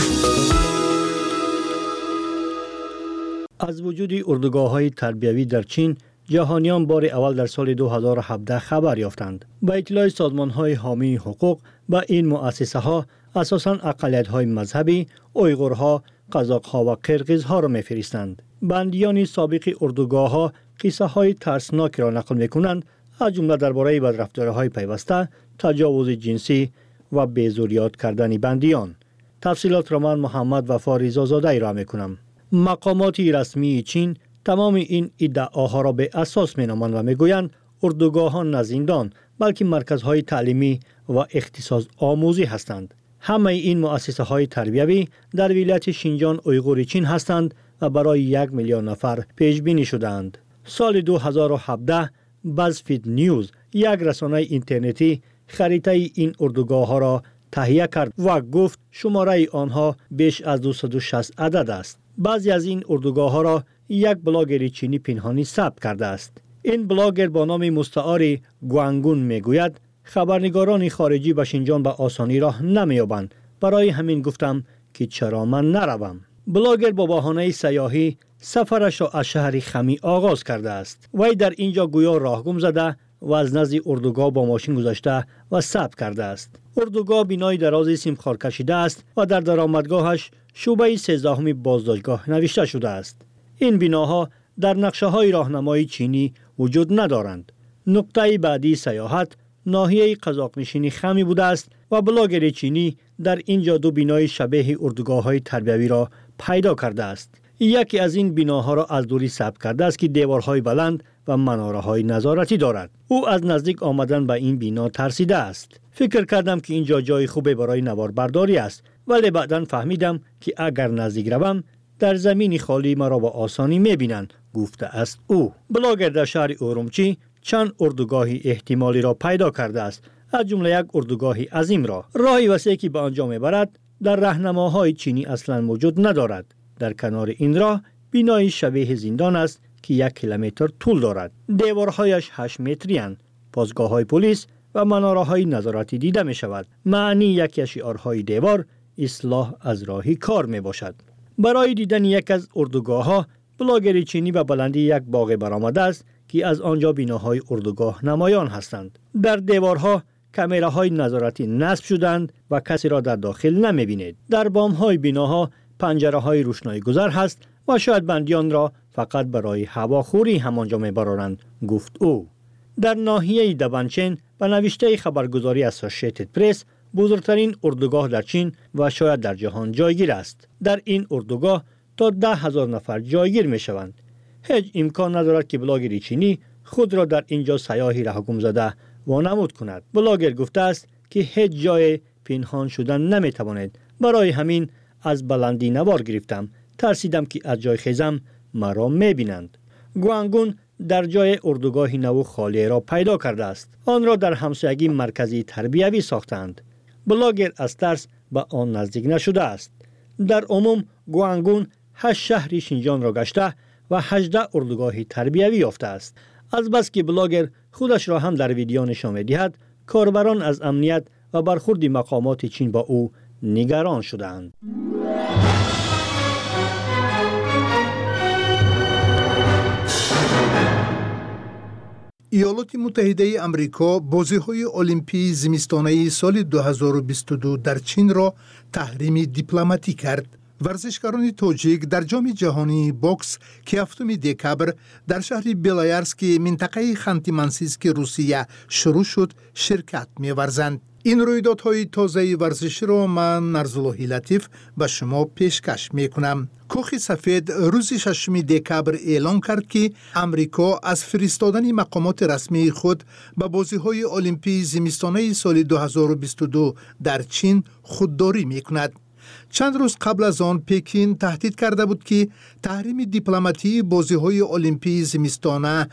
از وجود اردوگاه‌های تربیوی در چین، جهانیان بار اول در سال 2017 خبر یافتند. با اطلاع سازمان‌های حامی حقوق به این مؤسسه‌ها اساساً اقلیت‌های مذهبی، اویغورها، قزاق‌ها و قرقیزها را می‌فرستند. بندیان سابق اردوگاه‌ها قصه‌های ترسناک را نقل می‌کنند، از جمله درباره بدرفتاری‌های پیوسته، تجاوز جنسی و بیزوریات کردن بندیان. تفصیلات را من محمد وفا رضازاده را می‌کنم. مقامات رسمی چین تمام این ادعاها را به اساس می‌نامند و می‌گویند اردوگاه‌ها نه زندان بلکه مرکزهای تعلیمی و اختصاص آموزی هستند. همه این مؤسسه‌های تربیوی در ولایت شینجان اویغور چین هستند و برای 1 میلیون نفر پیش بینی شده‌اند. سال 2017 بازفید نیوز، یک رسانه اینترنتی، خریطه این اردوگاه‌ها را تهیه کرد و گفت شماره آنها بیش از 260 عدد است. بعضی از این اردوگاه‌ها را یک بلاگر چینی پنهانی ثبت کرده است. این بلاگر با نام مستعار گوانگون میگوید خبرنگاران خارجی به شینجان به آسانی راه نمی‌یابند. برای همین گفتم که چرا من نروم. بلاگر با بهانه سیاحی سفرش را از شهر خمی آغاز کرده است. وی در اینجا گویا راهگم زده و از نزد اردوگاه با ماشین گذشته و ثبت کرده است. اردوگاه بینای درازی سیمخوار کشیده است و در درآمدگاهش شعبه 13 بازداشتگاه نوشته شده است. این بناها در نقشه‌های راهنمای چینی وجود ندارند. نقطه بعدی سیاحت ناحیه قزاق‌نشین خمی بوده است و بلاگر چینی در اینجا دو بنای شبیه اردوگاه‌های تربیوی را پیدا کرده است. یکی از این بناها را از دوری ثبت کرده است که دیوارهای بلند و مناره‌های نظارتی دارد. او از نزدیک آمدن به این بنا ترسیده است. فکر کردم که اینجا جای خوبی برای نواربرداری است، ولی بعداً فهمیدم که اگر نزدیک روم در زمین خالی مرا با آسانی می‌بینند، گفته است او. بلاگر در شهر اورمچی چند اردوگاهی احتمالی را پیدا کرده است، از جمله یک اردوگاهی عظیم را. راهی وسیعی که به آنجا می‌برد در راهنماهای چینی اصلاً موجود ندارد. در کنار این راه بینای شبیه زندان است که 1 کیلومتر طول دارد. دیوارهایش 8 متری اند. پاسگاه‌های پلیس و مناره‌های نظارتی دیده می‌شود. معنی یکی از شعارهای دیوار اصلاح از راهی کار میباشد. برای دیدن یک از اردوگاه‌ها بلاگر چینی به بلندی یک باغ برآمده است که از آنجا بناهای اردوگاه نمایان هستند. در دیوارها کامراهای نظارتی نصب شدند و کسی را در داخل نمی‌بینید. در بام‌های بناها پنجره‌های روشنایی گذر هست و شاید بندیان را فقط برای هواخوری همانجا می‌برانند، گفت او. در ناحیه دبنچن به نوشته خبرگزاری اسوسییتد پرس بزرگترین اردوگاه در چین و شاید در جهان جایگیر است. در این اردوگاه تا 10,000 نفر جایگیر می شوند. هیچ امکان ندارد که بلاگر چینی خود را در اینجا سیاحی راهگم زده وانمود کند. بلاگر گفته است که هیچ جای پنهان شدن نمی توانید. برای همین از بلندی نوار گرفتم. ترسیدم که از جای خیزم مرا می بینند. گوانگون در جای اردوگاه نو خالی را پیدا کرده است. آن را در همسایگی مرکزی تربیوی ساختند. بلاگر از ترس به آن نزدیک نشده است. در عموم گوانگون 8 شهر شینجان را گشته و 18 اردوگاه تربیوی یافته است. از بس که بلاگر خودش را هم در ویدیو نشان می‌دهد، کاربران از امنیت و برخورد مقامات چین با او نگران شدند. ایالات متحده آمریکا بازی‌های المپی زمستانه سال 2022 در چین را تحریم دیپلماتی کرد. ورزشکاران تاجیک در جام جهانی بوکس که 7 دکبر در شهر بیلایارسک منطقه خانتی-مانسیسک روسیه شروع شد شرکت می‌ورزند. این رویدادهای تازه ورزشی را من نرزاللهی لطیف به شما پیشکش میکنم. کاخ سفید روز 6 دکبر اعلام کرد که امریکا از فرستادن مقامات رسمی خود به بازی‌های المپی زمستانه سال 2022 در چین خودداری میکند. چند روز قبل از آن پکین تهدید کرده بود که تحریم دیپلماتی بازی‌های المپی زمستانه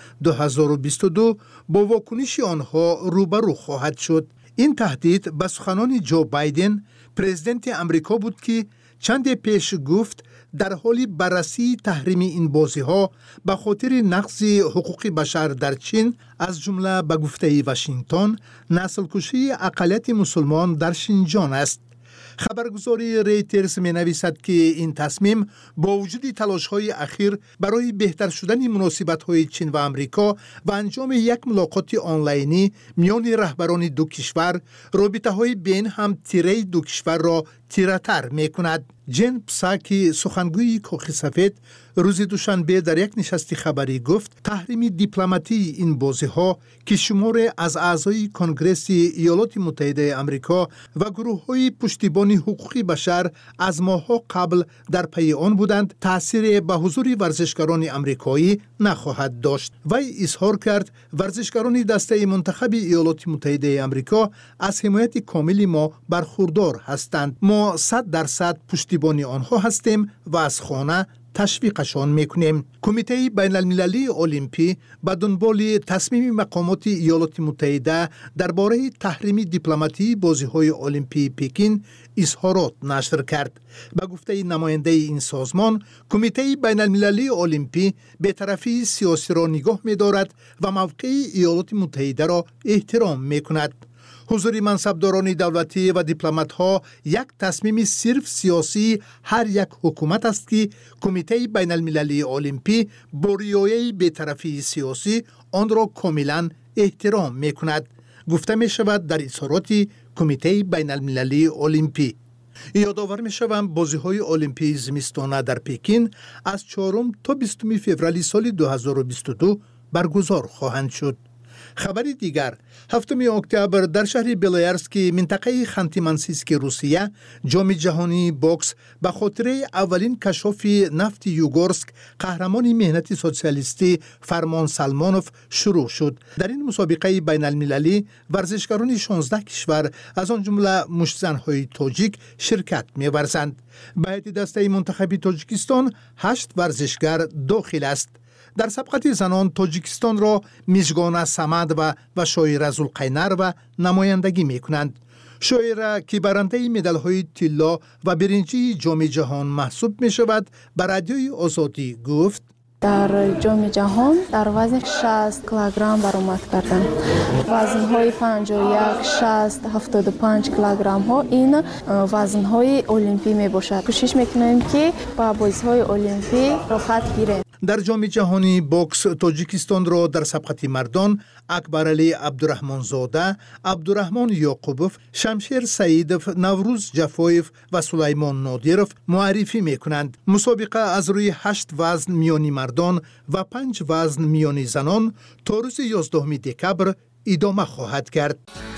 2022 با واکنش آنها روبرو خواهد شد. این تهدید به سخنان جو بایدن پرزیدنت امریکا بود که چند پیش گفت در حال بررسی تحریم این بازی‌ها به خاطر نقض حقوق بشر در چین، از جمله به گفته واشنگتن نسل کشی اقلیت مسلمان در شینجان است. خبرگزاری ریترز می نویسد که این تصمیم با وجود تلاش‌های اخیر برای بهتر شدن مناسبت‌های چین و امریکا و انجام یک ملاقات آنلاینی میان رهبران دو کشور، رابطه‌های بین هم تیره دو کشور را تیره‌تر می‌کند. جن پساکی سخنگوی کاخ سفید روز دوشنبه در یک نشست خبری گفت تحریم دیپلماتی این بازی‌ها که شمار از اعضای کنگره ایالات متحده آمریکا و گروه‌های پشتیبانی حقوق بشر از ماه‌ها قبل در پی آن بودند تأثیر به حضور ورزشکاران آمریکایی نخواهد داشت. وی اظهار کرد ورزشکاران دسته منتخب ایالات متحده آمریکا از حمایت کامل ما برخوردار هستند. ما 100% پشتیبانی آنها هستیم و از خانه تشویقشان میکنیم. کمیته بین المللی المپی به دنبال تصمیم مقامات ایالات متحده درباره تحریم دیپلماتی بازی‌های المپی پکین اظهارات نشر کرد. به گفته نماینده این سازمان، کمیته بین المللی المپی به طرفی سیاسی را نگاه می‌دارد و موقع ایالات متحده را احترام می‌کند. حضور منصبداران دولتی و دیپلمات‌ها یک تصمیم صرف سیاسی هر یک حکومت است که کمیته بین المللی المپی با رعایت بی‌طرفی سیاسی آن را کاملا احترام می‌کند. گفته می‌شود در اظهارات کمیته بین المللی المپی. یادآور می‌شوم بازی‌های المپی زمستانه در پکین از 4 تا 20 فوریه سال 2022 برگزار خواهند شد. خبری دیگر، 7 اکتبر در شهر بیلیارسک منطقه خانتی مانسیسک روسیه جام جهانی بوکس به خاطر اولین کشف نفت یوگورسک قهرمان مهنت سوسیالیستی فرمان سلمانوف شروع شد. در این مسابقه بین المللی ورزشکاران 16 کشور از آن جمله مشتزن‌های تاجیک شرکت می‌ورزند. به هیئت دسته منتخب تاجیکستان 8 ورزشگر داخل است. در سبقت زنان تاجیکستان را میزگانه سمد و شاعره زلقینر و نمایندگی می کنند. شاعره که برنده مدال‌های طلا و برنجی جام جهان محسوب می شود به رادیوی آزادی گفت در جام جهان در وزن 60 کیلوگرم برآمد کردم. وزن‌های 51 60 75 کیلوگرم ها این وزن‌های المپی می باشد. کوشش می‌کنیم که با بازی‌های المپی راحت گیریم. در جام جهانی بوکس تاجیکستان را در سبقت مردان اکبرعلی عبدالرحمن زاده، عبدالرحمن یعقوبوف، شمشیر سعیدوف، نوروز جفایف و سلیمان نادیروف معرفی می‌کنند. مسابقه از روی 8 وزن میانی مردان و 5 وزن میانی زنان تا روز 11 دکبر ادامه خواهد کرد.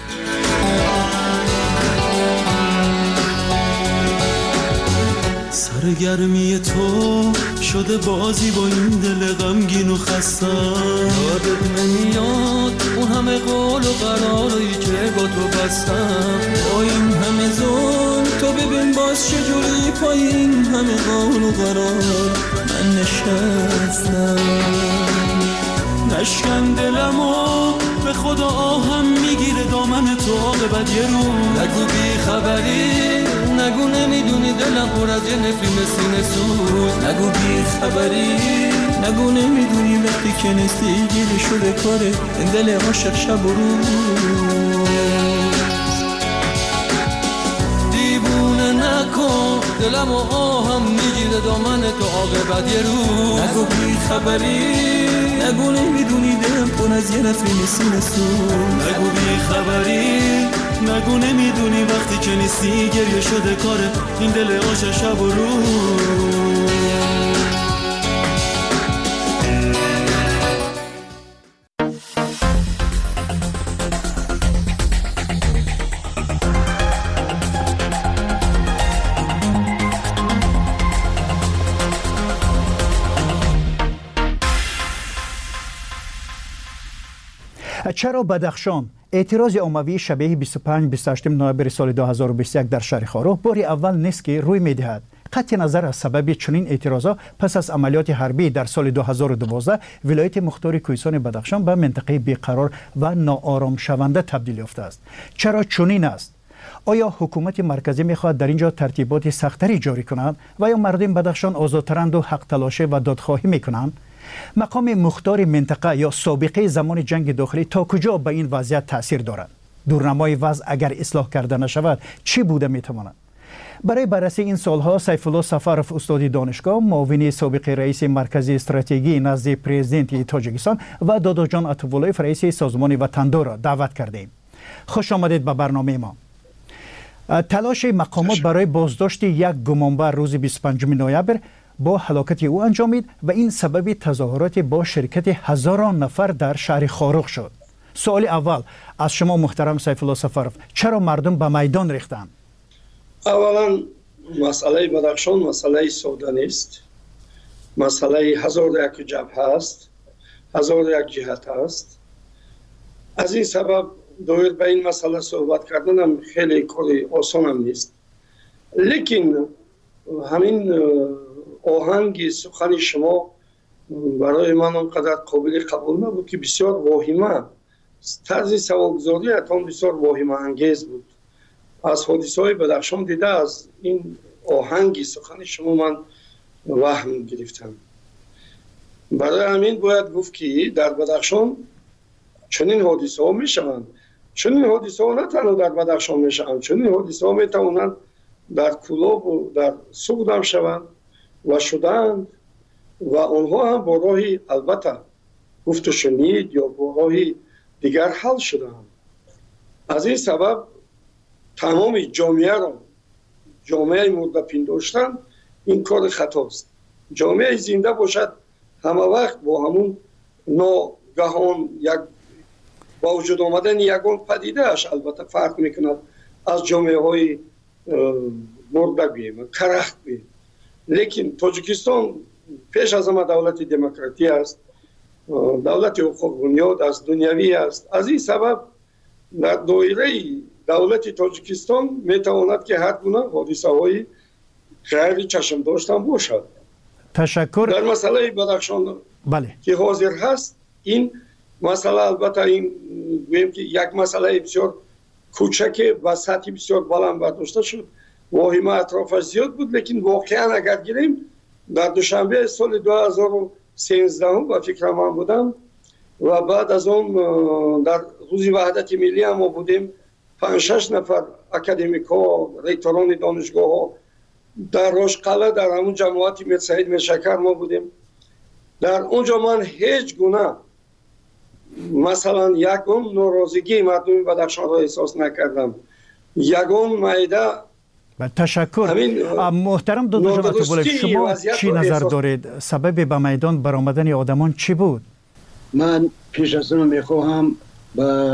سرگرمی تو شده بازی با این دل غمگین و خستم، یادت نمیاد اون همه قول و قراری که با تو بستم. با این همه ظلم تو ببین باز چجوری پای این همه قول و قرار من نشستم. نشکن دلمو به خدا آهم میگیره دامن تو عاقبت یه رو. نگو بی خبری، نگو نمیدونی دلم پر از یه نفرین سینه سوز. نگو بی خبری، نگو نمیدونی وقتی که نیستی گیره شده کاره این دل عاشق شب و روز. دیوونه نکن دلم و آهم میگیره دامن تو عاقبت یه روز. نگو بی خبری، نگو نمیدونی دلم پر از یه نفرین سینه سوز. نگو بی خبری، نگو نمیدونی وقتی که نیستی گریه شده کاره این دل عاشق شب و روز. چرا بدخشان اعتراض عمومی شبیه 25-28 نوامبر سال 2021 در شهر خارخ بار اول نیست که روی میدهد. قطع نظر از سبب چنین اعتراضات پس از عملیات حربی در سال 2012 ولایت مختار کوهستان بدخشان به منطقه بیقرار و ناآرام شونده تبدیل یافته است. چرا چنین است؟ آیا حکومت مرکزی میخواهد در اینجا ترتیبات سختری جاری کند و یا مردم بدخشان آزادترند و حق تلاشه و دادخواهی میکنند؟ مقام مختار منطقه یا سابقه زمان جنگ داخلی تا کجا به این وضعیت تاثیر دارد؟ دورنمای وضع اگر اصلاح کرده نشود چی بوده میتواند؟ برای بررسی این سالها سیف الله سفرف استاد دانشگاه، معاون سابق رئیس مرکز استراتژی نزد پرزیدنت تاجیکستان و دادا جان عطیف‌الله رئیس سازمان وطندار را دعوت کردیم. خوش آمدید به برنامه ما. تلاش مقامات برای بازداشت یک گمانبر روز 25 نوامبر با هلاکت او انجامید و این سبب تظاهرات با شرکت هزاران نفر در شهر خارخ شد. سوال اول از شما محترم سیف الله سفرف، چرا مردم به میدان ریختند؟ اولا مسئله بدخشان مسئله ساده نیست. مسئله 1001 جبهه است، 1001 جهت است. از این سبب دویر به این مسئله صحبت کردن هم خیلی کاری آسان هم نیست. لیکن همین آهنگ سخن شما برای من اونقدر قابل قبول نبود که بسیار واهمه، طرز سوالگزاری اتان بسیار واهمه انگیز بود. از حادثه های بدخشان دیده از این آهنگ سخن شما من وهم گرفتم. برای همین باید گفت که در بدخشان چنین حادثه ها می شوند. چنین حادثه ها نه تنها در بدخشان می شوند، چنین حادثه ها می توانند در کلاب و در سوق هم شوند و شدند و آنها هم با راهی البته گفت و شنید یا با راهی دیگر حل شدند. از این سبب تمام جامعه را، جامعه مرده پنداشتن این کار خطاست. جامعه زنده باشد همه وقت با همون ناگهان یک با وجود آمدن یگان پدیده اش البته فرق میکند از جامعه های مرده بیم، کرخت بیم. لیکن تاجیکستان پیش از همه دولت دموکراتی است، دولت حقوق بنیاد است، دنیوی است. از این سبب در دایره دولت تاجیکستان میتواند که هر گونه حادثه های غیر چشم داشتن باشد. تشکر. در مسئله بدخشان که حاضر هست این مسئله البته این گویم که یک مسئله بسیار کوچک و سطحی بسیار بلند برداشته شد، واهمه اطرافش زیاد بود. لیکن واقعا اگر گیریم در دوشنبه سال 2013 و فکر من بودم و بعد از اون در روز وحدت ملی هم ما بودیم، 5-6 نفر اکادمیکا، ریکتوران دانشگاه ها در روشقله در همون جماعت میر سعید میرشکر ما بودیم. در اونجا من هیچ گونه مثلا یگان ناراضگی مردم بدخشان را احساس نکردم. یگان معده. تشکر. محترم دادا جان عطیف‌الله، شما چی نظر دارید؟ سبب به میدان برآمدن آدمان چی بود؟ من پیش از اون میخواهم به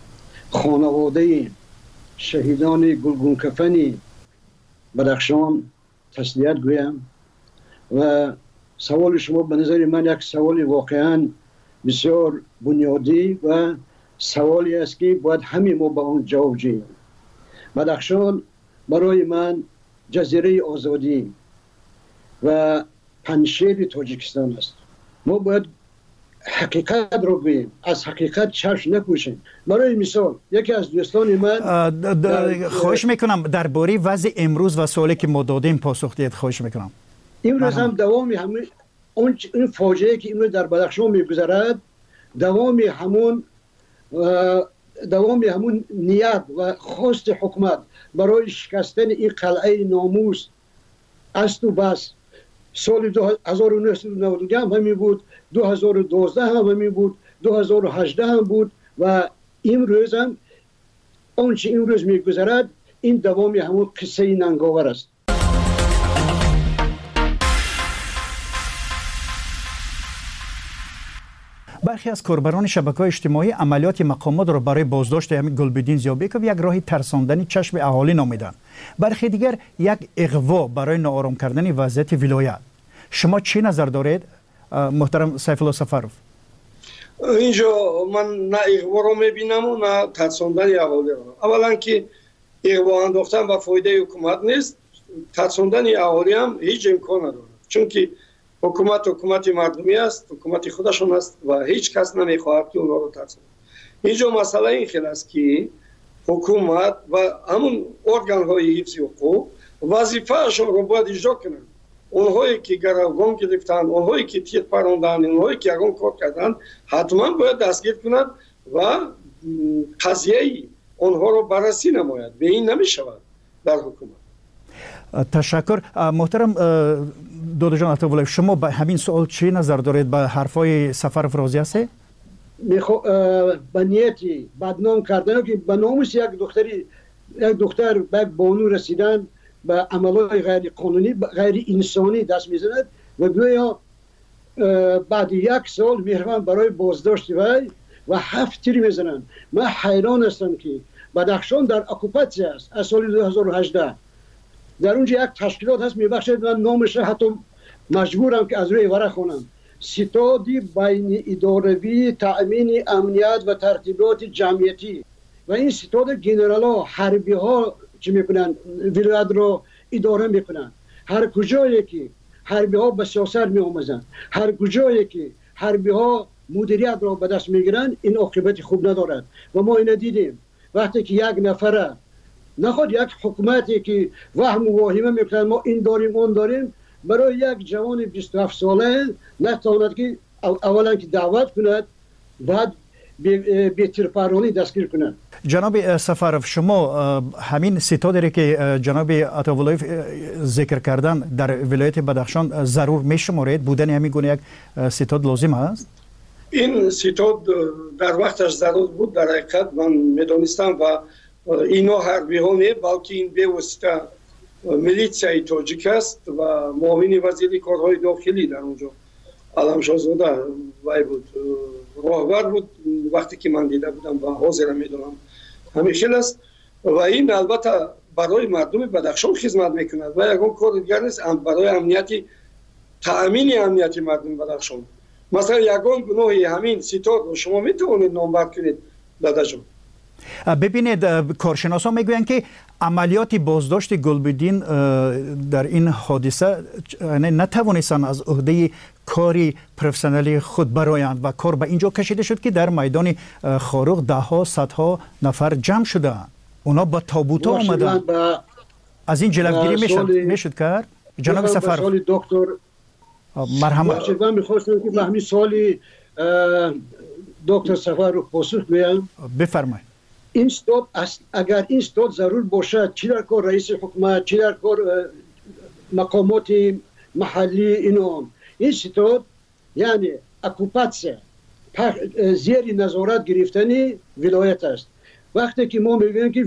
خانواده شهیدان گلگون کفنی بدخشان تسلیت گویم و سوال شما به نظر من یک سوال واقعا بسیار بنیادی و سوالی است که باید همه ما به اون جواب جوییم. بدخشان برای من جزیره آزادی و پنشیر تاجیکستان است. ما باید حقیقت رو بگوییم، از حقیقت چشم نپوشیم. برای مثال یکی از دوستان من خواهش میکنم درباره وضع امروز و سوالی که ما دادیم پاسخ دهید. خواهش میکنم. امروز هم دوام همین این فاجعه که امروز در بدخشان میگذرد دوام همون نیت و خواست حکومت برای شکستن این قلعه ناموس است و بس. سال 1992 هم همین بود، 2012 هم همین بود، 2018 هم بود و امروز هم آنچه امروز میگذرد این دوام همون قصه ننگاور است. برخی از کاربران شبکه‌های اجتماعی عملیات مقامات را برای بازداشت گلبدین زیابکوف یک راه ترساندن چشم اهالی نامیدند. برخی دیگر یک اغوا برای ناآرام کردن وضعیت ولایت. شما چی نظر دارید محترم سیف الله سفرف؟ اینجا من نه اغوا رو میبینم و نه ترساندن اهالی رو. اولا که اغوا انداختن و فایده حکومت نیست، ترساندن اهالی هم هیچ امکان نداره، چون که حکومت مردمی است، حکومت خودشون است و هیچ کس نمیخواهد که اونها رو ترساند. اینجا مسئله این خیلی است که حکومت و همون ارگان های حفظ حقوق وظیفه اشون رو باید اجرا کنند. اونهایی که گروگان گرفتند، اونهایی که تیر پراندند، اونهایی که یگان کار کردند، حتما باید دستگیر کنند و قضیه اونها رو بررسی نماید. به این نمی شود در حکومت. تشکر. محترم دودو جان عطاولوی، شما به همین سوال چی نظر دارید؟ به حرفای سفر راضی هستید؟ به نیتی بدنام کردن که به نامش یک دختر به بانو رسیدن به عملهای غیر قانونی غیر انسانی دست میزند و گویا بعد یک سال مهربان برای بازداشت وی و 7 تیر میزنند. من حیران هستم که بدخشان در اکوپاسیون است از سال 2018. در اونجا یک تشکیلات هست میبخشد، من نامش حتی مجبورم که از روی ورق خوانم. ستادی بین اداروی تأمین امنیت و ترتیبات جمعیتی و این ستاد گنرال ها حربی ها چی میکنن؟ ولایت رو اداره میکنن. هر کجایی که حربی ها به سیاست می آموزن، هر کجایی که حربی ها مدیریت را به دست میگیرن، این عاقبت خوب ندارد و ما اینو دیدیم. وقتی که یک نفره نخواد یک حکومتی که وهم و واهمه میکنن ما این داریم اون داریم، برای یک جوان 27 ساله نتواند که اولا که دعوت کند، بعد به تیرپرانی دستگیر کند. جناب سفارف، شما همین ستادی که جناب عطاولوی ذکر کردن در ولایت بدخشان ضرور میشمارید؟ بودن همین گونه یک ستاد لازم است؟ این ستاد در وقتش ضرور بود. در حقیقت من میدونستم و اینا حربی ها نه، بلکه این به واسطه میلیسیای تاجیک است و معاون وزیر کارهای داخلی در اونجا علمشاهزاده وی بود، راهبر بود وقتی که من دیده بودم و حاضر میدونم همیشه است و این البته برای مردم بدخشان خدمت میکند و یگان کار دیگر نیست برای امنیتی تأمین امنیتی مردم بدخشان. مثلا یگان گناهی همین ستاد رو شما میتونید نامبر کنید دادا جان. ببینید کارشناسان میگویند که عملیات بازداشت گلبدین در این حادثه نتوانستند از عهده کاری پروفسیونالی خود برآیند و کار به اینجا کشیده شد که در میدان خاروق ده صدها نفر جمع شدند. اونا با تابوت ها آمدند. از این جلوگیری میشد کرد؟ جناب سفر دکتر مرحمت. من میخواستم که به همین سوالی دکتر سفر رو پاسخ بدم. بفرمایید. این ستاد اگر این ستاد ضرور باشد، چی در کار رئیس حکومت، چی در کار مقامات محلی این ستاد یعنی اکوپاسیون زیر نظارت گرفتنی ولایت است. وقتی که ما میگیم که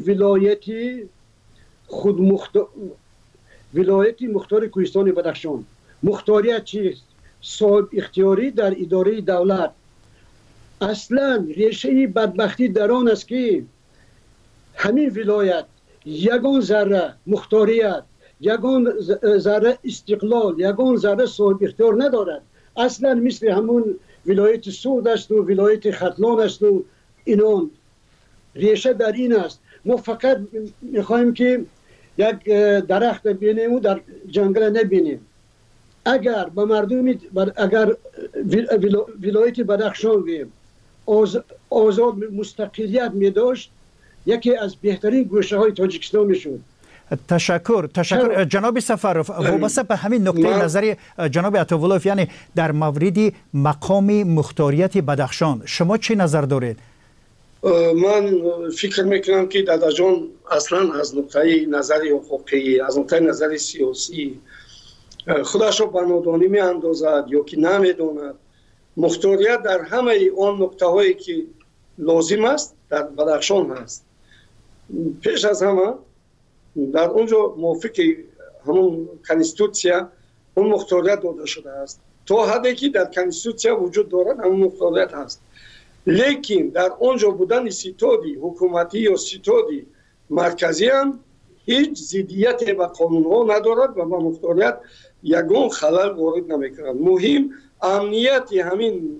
ولایتی مختار کوهستان بدخشان، مختاریت چیست؟ صاحب اختیاری در اداره دولت. اصلا ریشه بدبختی در آن است که همین ولایت یگان ذره مختاریت، یگان ذره استقلال، یگان ذره صاحب اختیار ندارد. اصلا مثل همون ولایت سود است و ولایت ختلان است و اینان. ریشه در این است. ما فقط میخوایم که یک درخت ببینیم و در جنگل نبینیم. اگر به مردم اگر ولایت بدخشان آزاد مستقلیت می داشت، یکی از بهترین گوشه های تاجیکستان می شد. تشکر جناب سفارف. وابسته به همین نکته نظر جناب عطاولوف، یعنی در مورد مقام مختاریت بدخشان شما چه نظر دارید؟ من فکر میکنم که دادا جان اصلا از نقطه نظر حقوقی، از نقطه نظر سیاسی خودش رو به نادانی می اندازد یا که نمیداند. مختاریت در همه آن نقطه هایی که لازم است در بدخشان هست. پیش از همه در اونجا موافق همون کنستیتوسیا اون مختاریت داده شده است. تا حدی که در کنستیتوسیا وجود دارد همون مختاریت هست. لیکن در اونجا بودن ستادی حکومتی یا ستادی مرکزی هم هیچ ضدیت به قانون ها ندارد و با مختاریت یگان خلل وارد نمیکند. مهم امنیت همین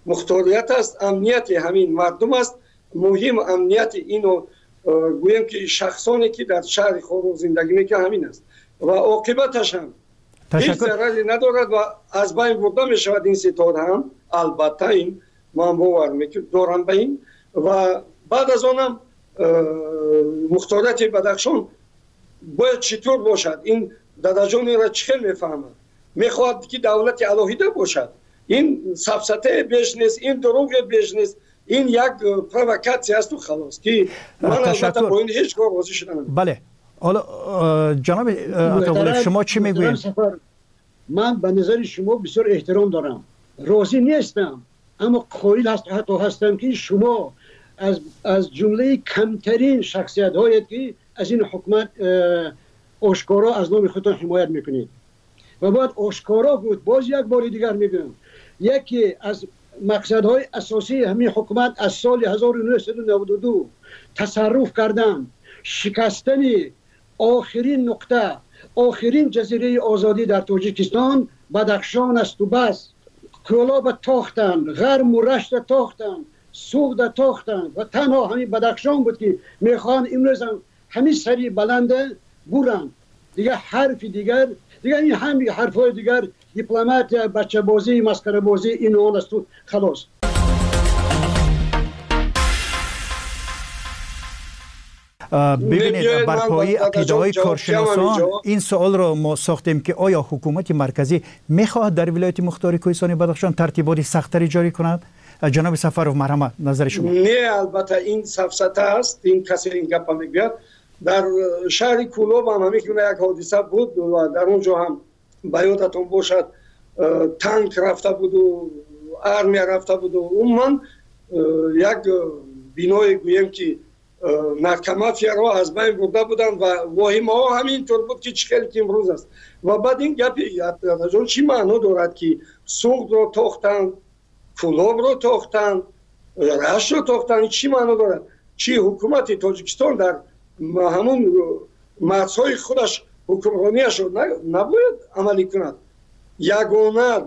مختاریت است، امنیت همین مردم است. مهم امنیت اینو گویم که شخصانی که در شهر خودرو زندگی میکنند همین است و عاقبتش هم هیچ ضرری ندارد و از بین برده می شود این ستاد هم. البته این من باور دارم به این و بعد از آنم مختاریت بدخشان باید چطور باشد؟ این داداجانی را چخیل میفهمد، میخواهد که دولت علاهیده باشد. این سفسطه بیش نیست، این دروغ بیش نیست، این یک پروکاسی است و خلاص که من البته با این هیچ کار راضی شدم. بله حالا جناب عطاقلو شما چی میگویید؟ من به نظر شما بسیار احترام دارم، راضی نیستم، اما قائل هستم که شما از جمله کمترین شخصیت هایی که از این حکومت آشکارا از نام خودتان حمایت میکنید و باید آشکارا بود. باز یک بار دیگر میگم یکی از مقصدهای اساسی همین حکومت از سال 1992 تصرف کردن، شکستن آخرین نقطه، آخرین جزیره آزادی در تاجیکستان بدخشان است و بس. کلاب تاختن، غرم و رشت تاختن، سوخت تاختن و تنها همین بدخشان بود که میخوان امروز همین سری بلنده برن. دیگه حرف دیگر این همین حرفای دیگر دیپلمات بچه بازی مسخره بازی این اون است و خلاص. ببینید بر پایه عقیده‌های کارشناسان این سوال رو ما ساختیم که آیا حکومت مرکزی میخواهد در ولایت مختار کوهستانی بدخشان ترتیبات سخت‌تری جاری کند؟ جناب سفرов مرحمت نظر شما. نه البته این سفسطه است، این کسی این گپ میگه. در شهر کولوب هم میگه یک حادثه بود و در اونجا هم بیادتون باشد تانک رفته بود و ارمیا رفته بود و اون یک بینای گویم که نرکمافیا را از بین برده بودند و واهمه ها همینطور بود که چه خیلی امروز است. و بعد این گپ چی معنی دارد که سوخت رو تاختند، کولوب رو تاختند، رشت رو تاختند؟ چی معنی دارد؟ چی حکومت تاجیکستان در همون مرزهای خودش حکمرانیش رو نباید عملی کند؟ یگانه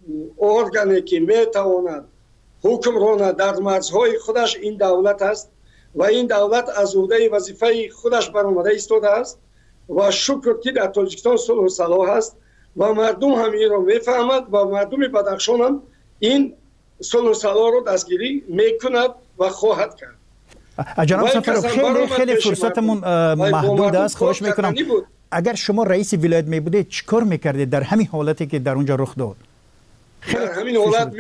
ارگانی که میتواند حکمران در مرزهای خودش این دولت است و این دولت از عهده وظیفه خودش برآمده ایستاده است و شکر که در تاجیکستان صلح و صلاح است و مردم هم این را میفهمد و مردم بدخشان هم این صلح و صلاح را دستگیری میکند و خواهد کرد. جناب سفرov خیلی فرصتمون محدود است، خواهش میکنم اگر شما رئیس ولایت می بودید چیکار میکردید در همین حالتی که در اونجا رخ داد؟ در همین حالت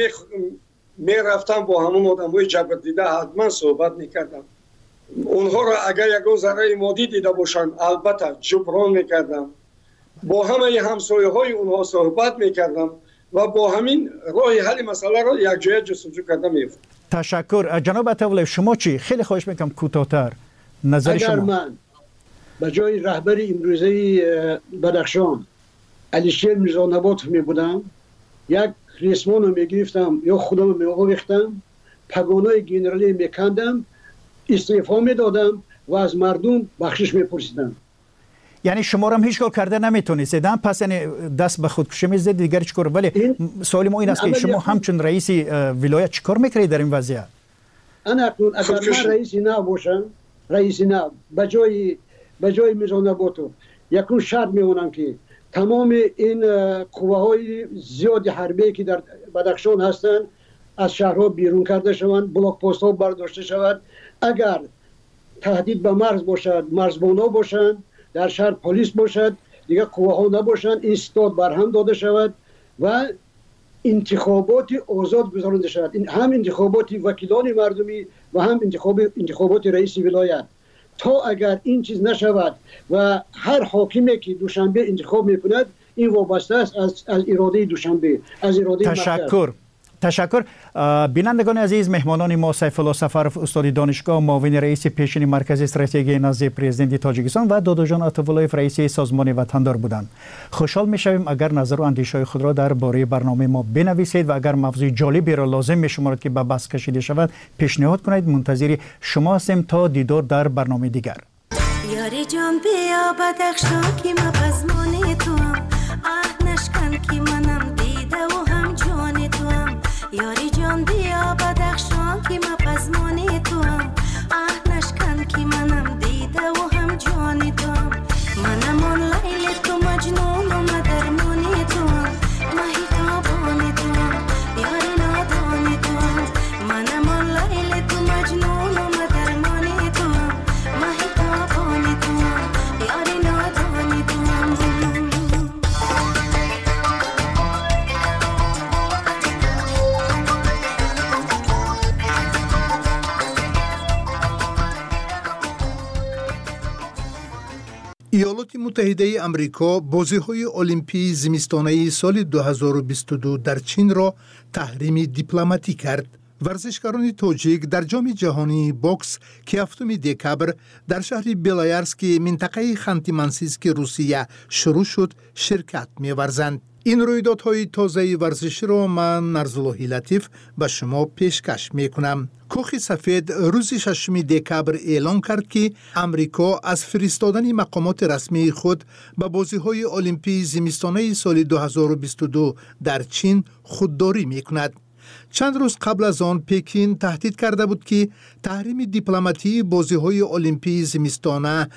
میرفتم با همون آدمای جبردیده حتما صحبت میکردم. اونها را اگر یگان ضرر مادی دیده باشند البته جبران میکردم، با همه همسایه های اونها صحبت میکردم و با همین راه حل مسئله را یک جای جستجو کردم میفتم. تشکر. جناب عطاقلو شما چی؟ خیلی خواهش میکنم کوتاه‌تر نظر شما. اگر من به جای رهبر امروزی بدخشان علیشیر میرزانبات می بودم، یک ریسمان رو میگرفتم یا خودم رو میآویختم، پگانای گنرالی میکندم، استعفا میدادم و از مردم بخشش میپرسیدم. یعنی شما هم هیچ کار کرده نمیتونید، پس یعنی دست به خودکشی میزدید دیگر چیکار؟ ولی سوال ما این است که شما همچون رئیس ولایت چیکار میکردید در این وضعیت؟ انا اگر من رئیس نه باشم، رئیس نه به جای میرزانباتو یکون شرط میمونم که تمام این قوه‌های زیاد حربی که در بدخشان هستند از شهرها بیرون کرده شوند، بلاک پست ها برداشته شود. اگر تهدید به مرز باشد، مرزبانا باشند، در شهر پلیس باشد، دیگه قوه ها نباشند، این استاد برهم داده شود و انتخابات آزاد گذرانده شود. این هم انتخابات وکیلان مردمی و هم انتخابات رئیس ولایت. تا اگر این چیز نشود و هر حاکمی که دوشنبه انتخاب میکند این وابسته است از اراده دوشنبه، از اراده مرکز. تشکر. بینندگان عزیز، مهمانان ما سیف الله سفرov استاد دانشگاه، معاون رئیس پیشین مرکز استراتژی نزد پرزیدنت تاجیکستان و داداجان عطاولایف رئیس سازمان وطندار بودند. خوشحال میشویم اگر نظر و اندیشه خود را درباره برنامه ما بنویسید و اگر موضوع جالبی را لازم میشمارید که به بحث کشیده شود پیشنهاد کنید. منتظر شما هستیم تا دیدار در برنامه دیگر. یاری جان بیا بدخشان که ما پزمان تو هم نشکن که منم دیده و هم جان تو هم یاری جان بیا بدخشان که ما پزمانی تو هم اه نشکن که منم دیده و هم جانی تو هم منم آن لیل تو مجنون و مدرمانی تو هم مهیتابانی تو هم یاری نادانی تو هم منم آن لیل تو مجنون و مدرمانی تو هم مهیتابانی تو هم یاری نادانی تو هم ایالات متحده آمریکا بازی‌های المپی زمستانه سال 2022 در چین را تحریم دیپلماتی کرد. ورزشکاران تاجیک در جام جهانی بوکس که 7 دکبر در شهر بیلایارسک منطقه خانتی مانسیسک روسیه شروع شد شرکت می‌ورزند. این رویدادهای تازه ورزشی را من نرزاللهی لطیف به شما پیشکش میکنم. کاخ سفید روز 6 دکبر اعلام کرد که امریکا از فرستادن مقامات رسمی خود به بازی‌های المپی زمستانه سال 2022 در چین خودداری میکند. چند روز قبل از آن پکین تهدید کرده بود که تحریم دیپلماتی بازی‌های المپی زمستانه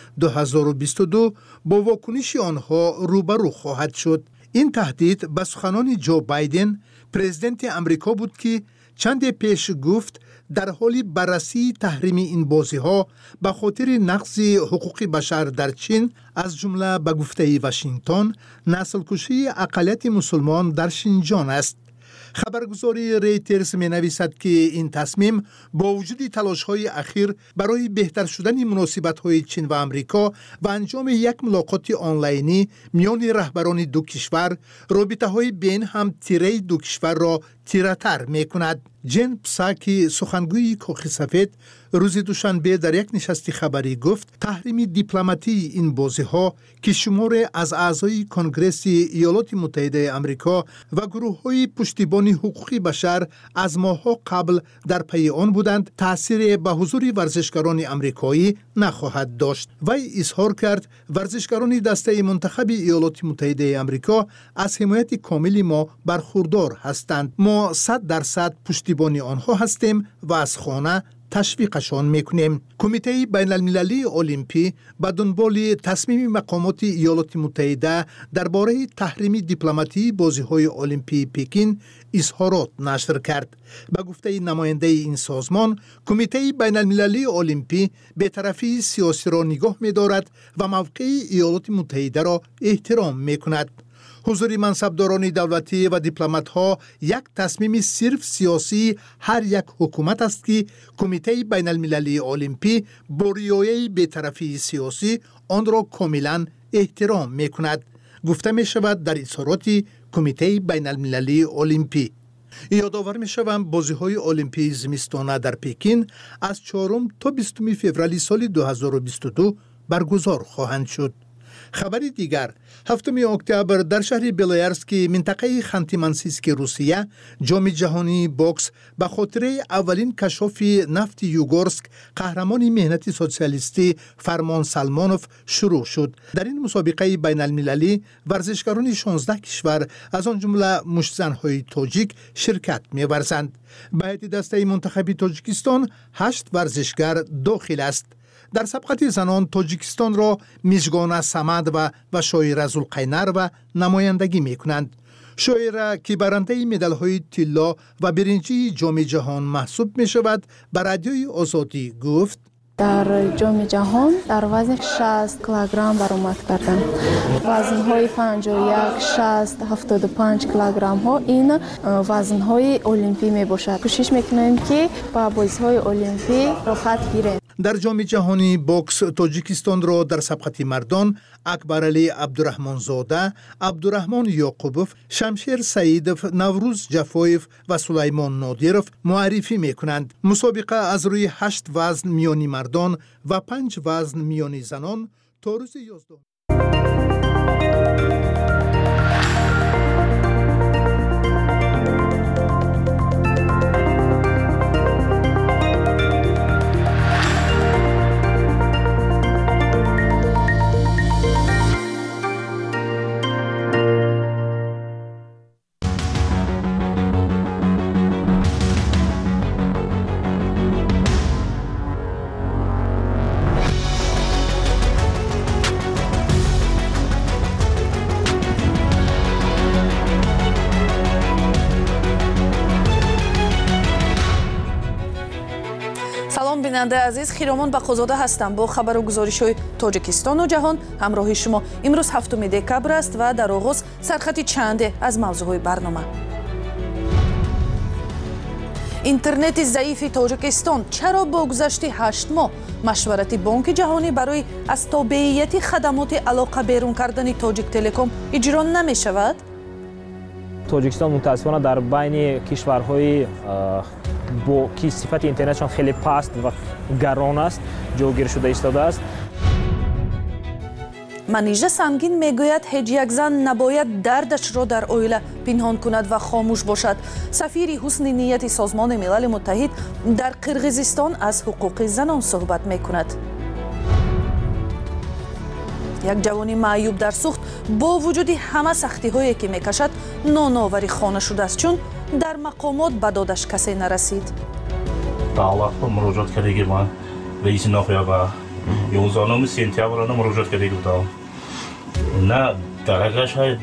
2022 با واکنش آنها روبرو خواهد شد. این تهدید به سخنان جو بایدن پرزیدنت امریکا بود که چند پیش گفت در حال بررسی تحریم این بازی‌ها به خاطر نقض حقوق بشر در چین از جمله به گفته واشنگتن نسل‌کشی اقلیت مسلمان در شینجان است. خبرگزاری ریترز می نویسد که این تصمیم با وجود تلاش‌های اخیر برای بهتر شدن مناسبت‌های چین و آمریکا و انجام یک ملاقات آنلاینی میان رهبران دو کشور، رابطه‌های بین هم تیره دو کشور را تیره‌تر می‌کند. جن پساکی سخنگوی کاخ سفید روز دوشنبه در یک نشست خبری گفت تحریم دیپلماتی این بازی‌ها که شماری از اعضای کنگره ایالات متحده آمریکا و گروه‌های پشتیبان حقوق بشر از ماه‌ها قبل در پی آن بودند تأثیر به حضور ورزشکاران آمریکایی نخواهد داشت. وی اظهار کرد ورزشکاران دسته منتخب ایالات متحده آمریکا از حمایت کامل ما برخوردار هستند. ما 100% پشتیبان آنها هستیم و از خانه تشویقشان میکنیم. کمیته بین المللی المپی به دنبال تصمیم مقامات ایالات متحده درباره تحریم دیپلماتی بازی‌های المپی پکین اظهارات نشر کرد. به گفته نماینده این سازمان، کمیته بین المللی المپی به طرفی سیاسی را نگاه می‌دارد و موقع ایالات متحده را احترام می‌کند. حضور منصبداران دولتی و دیپلمات‌ها یک تصمیم صرف سیاسی هر یک حکومت است که کمیته بین المللی المپی با رعایت بی‌طرفی سیاسی آن را کاملا احترام می‌کند. گفته می‌شود در اظهارات کمیته بین المللی المپی. یادآور می‌شوم بازی‌های المپی زمستانه در پکین از 4 تا 20 فوریه سال 2022 برگزار خواهند شد. خبری دیگر 7 اکتبر در شهر بیلایارسک منطقه خانتی مانسیسک روسیه جام جهانی بوکس به خاطر اولین کشاف نفت یوگورسک قهرمان مهنت سوسیالیستی فرمان سلمانوف شروع شد. در این مسابقه بین المللی ورزشکاران 16 کشور از آن جمله مشت‌زن‌های تاجیک شرکت می‌ورزند. به هیئت دسته منتخب تاجیکستان 8 ورزشگر داخل است. در سبقت زنان تاجیکستان را میزگانه سمد و شاعره زلقینر و نمایندگی می کنند. شاعره که برنده مدال‌های طلا و برنجی جام جهان محسوب می شود به رادیوی آزادی گفت در جام جهان در وزن 60 کیلوگرم برآمد کردم. وزن‌های 51 60 75 کیلوگرم ها این وزن‌های المپی می باشد. کوشش می‌کنیم که با بازی‌های المپی راحت گیریم. در جام جهانی بوکس تاجیکستان را در سبقت مردان اکبرعلی عبدالرحمنزاده، عبدالرحمن یعقوبوف، شمشیر سعیدوف، نوروز جفایف و سلیمان نادیروف معرفی می‌کنند. مسابقه از روی 8 وزن میانی مردان و 5 وزن میانی زنان تا روز 11 бинанда азиз, хиромон бақозода ҳастам бо хабару гузоришҳои Тоҷикистону ҷаҳон. ҳамроҳи шумо имрӯз 7 декабр аст ва дар оғоз сархати чанде аз мавзӯъҳои барнома. интернети заифи Тоҷикистон чаро бо гузашти 8 моҳ машварати Бонки ҷаҳонӣ барои аз тобеияти хадамоти алоқа берун кардани Тоҷик Телеком иҷро намешавад? Тоҷикистон мутаассифона дар байни кишварҳои бо ки сифати интернетшон хеле паст ва гарон аст ҷойгир шуда истодааст. Манижа Сангин мегӯяд ҳеҷ як зан набояд дардашро дар оила пинҳон кунад ва хомӯш бошад. Сафири ҳусни нияти Созмони Милали Муттаҳид дар Қирғизистон аз ҳуқуқи занон суҳбат мекунад. як ҷавони маъюб дар сухт бо вуҷуди ҳама сахтиҳое ки мекашад ноновари хона шудааст, чун дар мақомот ба додаш касе нарасид. давлатҳо муроҷиат кардагӣ ман раиси ноҳия ва 11 сентяброна муроҷиат кардагӣ будам на дарагашай.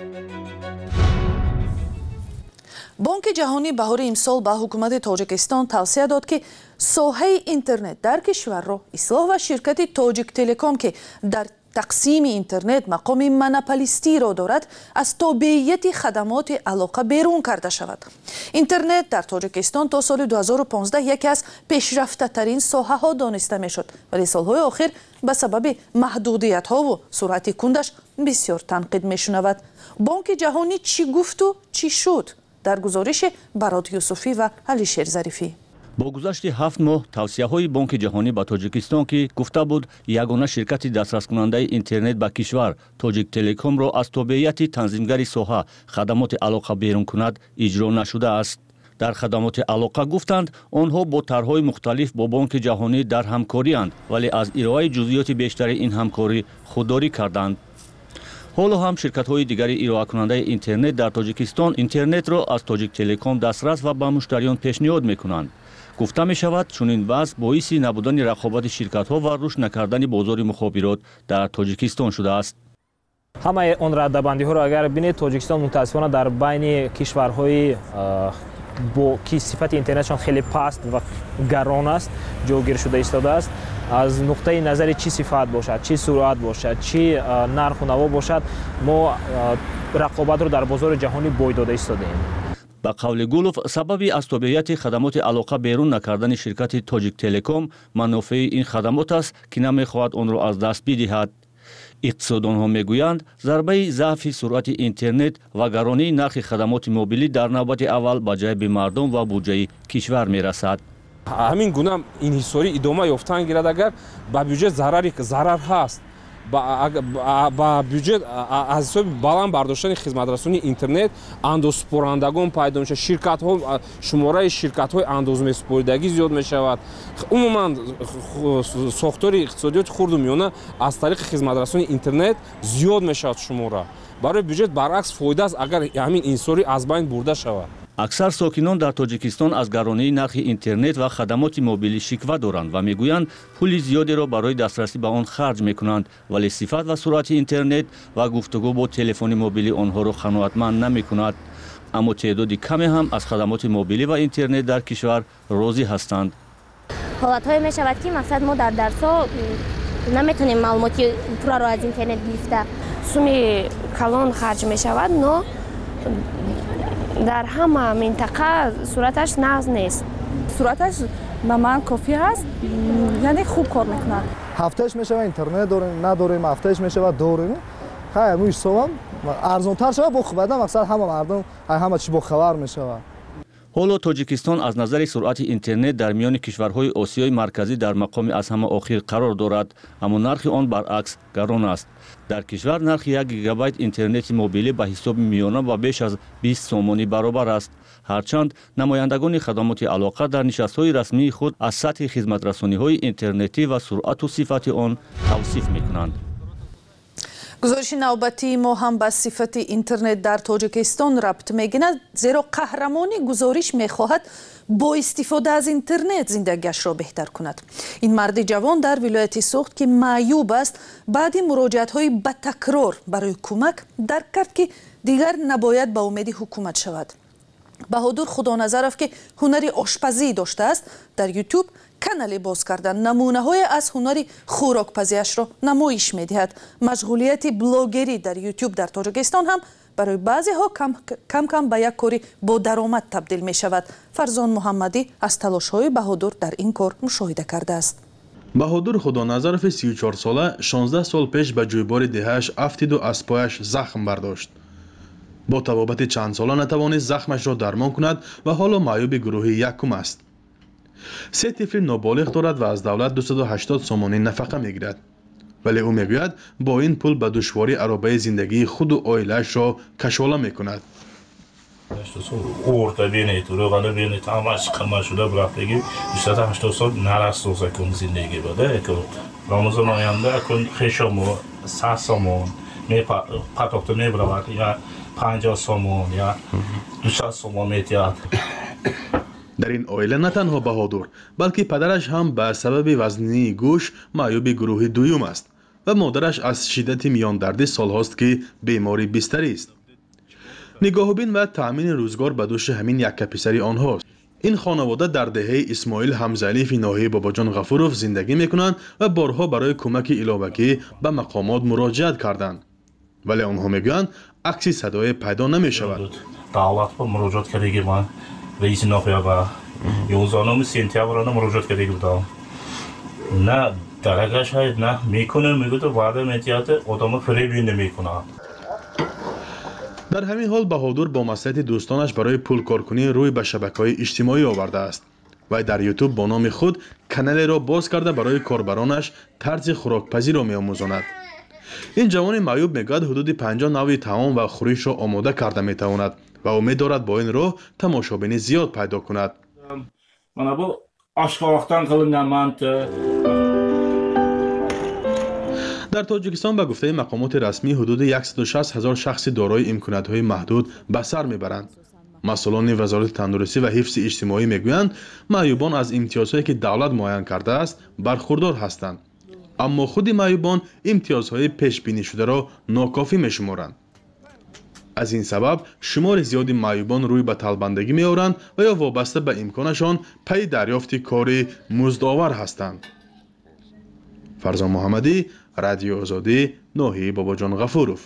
Бонки ҷаҳонӣ баҳори имсол ба ҳукумати Тоҷикистон тавсия дод ки соҳаи интернет дар кишварро ислоҳ ва ширкати Тоҷик Телеком ки дар тақсими интернет мақоми монополистиро дорад, аз тобеияти хадамоти алоқа берун карда шавад. Интернет дар Тоҷикистон то соли 2015 яке аз пешрафтатарин соҳаҳо дониста мешуд, вале солҳои охир ба сабаби маҳдудиятҳову суръати кундаш бисёр танқид мешунавад. Бонки ҷаҳонӣ чӣ гуфту чӣ шуд? дар гузориши Барод Юсуфӣ ва Алишер Зарифӣ. бо гузашти 7 моҳ тавсияҳои Бонки ҷаҳонӣ ба Тоҷикистон ки гуфта буд ягона ширкати дастраскунандаи интернет ба кишвар Тоҷик Телекомро аз тобеияти танзимгари соҳа хадамоти алоқа берун кунад иҷро нашудааст. дар хадамоти алоқа гуфтанд онҳо бо тарҳҳои мухталиф бо Бонки ҷаҳонӣ дар ҳамкорианд, вале аз ироаи ҷузъиёти бештари ин ҳамкорӣ худдорӣ карданд. ҳоло ҳам ширкатҳои дигари ироакунандаи интернет дар Тоҷикистон интернетро аз Тоҷик Телеком дастрас ва ба муштариён пешниҳод мекунанд. гуфта мешавад чунин вазъ боиси набудани рақобати ширкатҳо ва рушд накардани бозори мухобирот дар Тоҷикистон шудааст. ҳамаи он раддабандиҳоро агар бинед, Тоҷикистон мутаассифона дар байни кишварҳои бо ки сифати интернетшон хеле паст ва гарон аст ҷойгир шуда истодааст. аз нуқтаи назари чӣ сифат бошад, чӣ суръат бошад, чӣ нарху наво бошад, мо рақобатро дар бозори ҷаҳонӣ бой дода истодем. ба қавли Гулов, сабаби аз тобеияти хадамоти алоқа берун накардани ширкати Тоҷик Телеком манофеи ин хадамот аст ки намехоҳад онро аз даст бидиҳад. иқтисоддонҳо мегӯянд зарбаи заъфи суръати интернет ва гаронии нархи хадамоти мобилӣ дар навбати аввал ба ҷайби мардум ва буҷаи кишвар мерасад. ҳамин гуна инҳисорӣ идома ёфтан гирад, агар ба бюҷет зарар ҳаст, ба бюҷет аз ҳисоби баланд бардоштани хизматрасонии интернет андозсупорандагон пайдо мешавад, ширкатҳо, шумораи ширкатҳои андозмесупоридагӣ зиёд мешавад. умуман сохтори иқтисодиёти хурду миёна аз тариқи хизматрасонии интернет зиёд мешавад шумора. барои бюҷет баръакс фоида аст агар ҳамин инҳисорӣ аз байн бурда шавад. аксар сокинон дар Тоҷикистон аз гаронии нархи интернет ва хадамоти мобилӣ шиква доранд ва мегӯянд пули зиёдеро барои дастрасӣ ба он харҷ мекунанд, вале сифат ва суръати интернет ва гуфтугӯ бо телефони мобилӣ онҳоро қаноатманд намекунад. аммо теъдоди каме ҳам аз хадамоти мобилӣ ва интернет дар кишвар розӣ ҳастанд. ҳолатҳое мешавад ки мақсад мо дар дарсҳо наметонем маълумоти пурраро аз интернет гирифта. суми калон харҷ мешавад, но дар ҳама минтақа суръаташ нағз нест. суръаташ ба ман кофӣ ҳаст, яъне хуб кор мекунад. ҳафтааш мешава интернет дорем, надорем, ҳафтааш мешава дорем. хай мо ҳисобам арзонтар шава бо хубада, мақсад ҳама мардум ҳама чӣ бохабар мешава. ҳоло Тоҷикистон аз назари суръати интернет дар миёни кишварҳои Осиёи марказӣ дар мақоми аз ҳама охир қарор дорад, аммо нархи он баръакс гарон аст. дар кишвар нархи 1 гигабайт интернети мобилӣ ба ҳисоби миёна ба беш аз 20 сомонӣ баробар аст. ҳарчанд намояндагони хадамоти алоқа дар нишастҳои расмии худ аз сатҳи хизматрасониҳои интернетӣ ва суръату сифати он тавсиф мекунанд. гузориши навбатии мо ҳам ба сифати интернет дар Тоҷикистон рабт мегирад, зеро қаҳрамони гузориш мехоҳад бо истифода аз интернет зиндагиашро беҳтар кунад. ин марди ҷавон дар вилояти Суғд ки маъюб аст, баъди муроҷиатҳои батакрор барои кӯмак дарк кард ки дигар набояд ба умеди ҳукумат шавад. Баҳодур Худоназаров ки ҳунари ошпазӣ доштааст, дар YouTube канале боз кардан намунаҳое аз ҳунари хӯрокпазиашро намоиш медиҳад. Машғулияти блогерӣ дар YouTube дар Тоҷикистон ҳам барои баъзеҳо кам ба як кори бодаромад табдил мешавад. Фарзон Муҳаммадӣ аз талошҳои Баҳодур дар ин кор мушоҳида кардааст. Баҳодур Худоназарови 34 сола 16 сол пеш ба ҷӯйбори деҳааш афтиду аз пояш захм бардошт. бо табобати чандсола натавонист захмашро дармон кунад ва ҳоло маъюби гурӯҳи якум аст. 3 тифли ноболиғ дорад ва аз давлат 280 сомонӣ нафақа мегирад. вале ӯ мегӯяд бо ин пул ба душворӣ аробаи зиндагии худу оилаашро кашола мекунад. Orta benet, rögana benet, amaç kamaşuda bıraktı 280 sol naras olsa kun zindagi bada. Ramazan ayında kun xeshamo, sasamo, me patokta ne bıravat ya 50 somon ya 200 somon metiyat. дар ин оила на танҳо Баҳодур, балки падараш ҳам ба сабаби вазнинии гӯш маъюби гурӯҳи дуюм аст ва модараш аз шиддати миёндарди солҳост ки бемори бистарист. нигоҳубин ва таъмини рӯзгор ба дӯши ҳамин яккаписари онҳост. ин хонавода дар деҳаи Исмоил Ҳамзалиеви ноҳияи Бобоҷон Ғафуров зиндагӣ мекунанд ва барҳо барои кӯмаки иловагӣ ба мақомот муроҷиат карданд. вале онҳо мегӯянд акси садое пайдо намешавад. давлат ба муроҷиат кардаги ман раиси ноҳия ба 11 сентяброна муроҷиат кардаги будам. на дарагаш ҳайд на мекунем мегӯяд ваъда метиҳад одамро фиребӣ намекунад. дар ҳамин ҳол Баҳодур бо маслиҳати дӯстонаш барои пулкоркунӣ рӯй ба шабакаҳои иҷтимоӣ овардааст. вай дар YouTube бо номи худ каналеро боз карда барои корбаронаш тарзи хӯрокпазиро меомӯзонад. ин ҷавони маъюб мегӯяд ҳудуди 50 навъи таом ва хӯришро омода карда метавонад ва умед дорад бо ин роҳ тамошобини зиёд пайдо кунад. мана бу ашқовақтан қилиндаманд. дар Тоҷикистон ба гуфтаи мақомоти расмӣ ҳудуди 160 000 шахси дорои имкониятҳои маҳдуд ба сар мебаранд. масъулони вазорати тандурустӣ ва ҳифзи иҷтимоӣ мегӯянд маъюбон аз имтиёзҳое ки давлат муайян кардааст бархурдор ҳастанд. аммо худи маъюбон имтиёзҳои пешбинишударо нокофӣ мешуморанд. аз ин сабаб шумори зиёди маъюбон рӯй ба талбандагӣ меоранд ва ё вобаста ба имконашон пайи дарёфти кори муздовар ҳастанд. фарзон муҳаммадӣ, радиои озодӣ, ноҳияи Бобоҷон Ғафуров.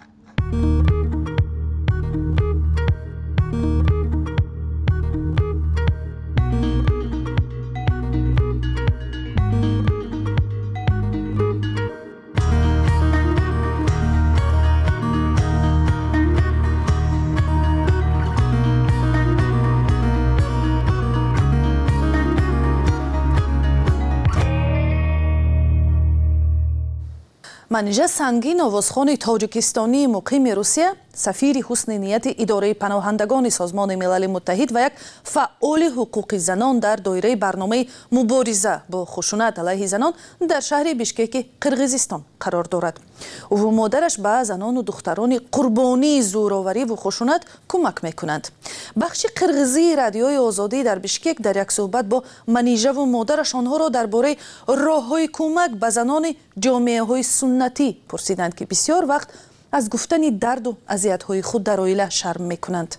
манижа Сангин овозхони тоҷикистонии муқими Русия, сафири ҳусни нияти идораи паноҳандагони Созмони Милали Муттаҳид ва як фаъоли ҳуқуқи занон дар доираи барномаи мубориза бо хушунат алайҳи занон дар шаҳри Бишкеки Қирғизистон қарор дорад. ӯ ва модараш ба занону духтарони қурбонии зӯровариву хушунат кӯмак мекунанд. бахши қирғизии радиои озодӣ дар Бишкек дар як суҳбат бо манижаву модараш онҳоро дар бораи роҳҳои кӯмак ба занони ҷомеаҳои суннатӣ пурсиданд ки бисёр вақт аз гуфтани дарду азиятҳои худ дар оила шарм мекунанд.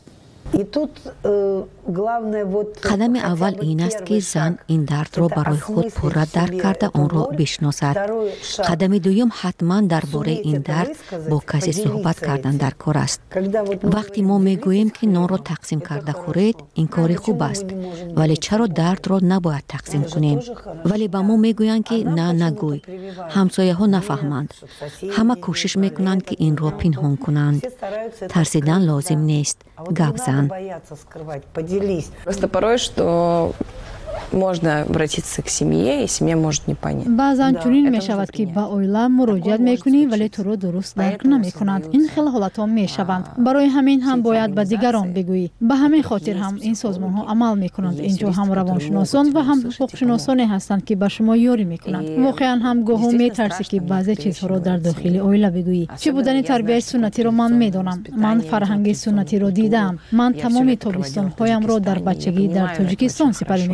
қадами аввал ин аст ки зан ин дардро барои худ пурра дарк карда онро бишносад. қадами дуюм ҳатман дар бораи ин дард бо касе суҳбат кардан дар кор аст. вақте мо мегӯем ки нонро тақсим карда хӯред, ин кори хуб аст, вале чаро дардро набояд тақсим кунем. вале ба мо мегӯянд ки на нагӯй, ҳамсояҳо нафаҳманд. ҳама кӯшиш мекунанд ки инро пинҳон кунанд. тарсидан лозим нест, гап зан. Просто порой, что можно обратиться к семье, и семья может не понять. баъзан чунин мешавад ки ба оила муроҷиат мекунӣ, вале туро дуруст дарк намекунанд. ин хел ҳолатҳо мешаванд. барои ҳамин ҳам бояд ба дигарон бигӯӣ. ба ҳамин хотир ҳам ин созмонҳо амал мекунанд. инҷо ҳам равоншуносон ва ҳам ҳуқуқшиносоне ҳастанд ки ба шумо ёрӣ мекунанд. воқеан ҳам гоҳо метарсӣ ки баъзе чизҳоро дар дохили оила бигӯӣ. чӣ будани тарбияи суннатиро ман медонам. ман фарҳанги суннатиро дидаам. ман тамоми тобистонҳоямро дар бачагӣ дар Тоҷикистон сипарӣ мекардам.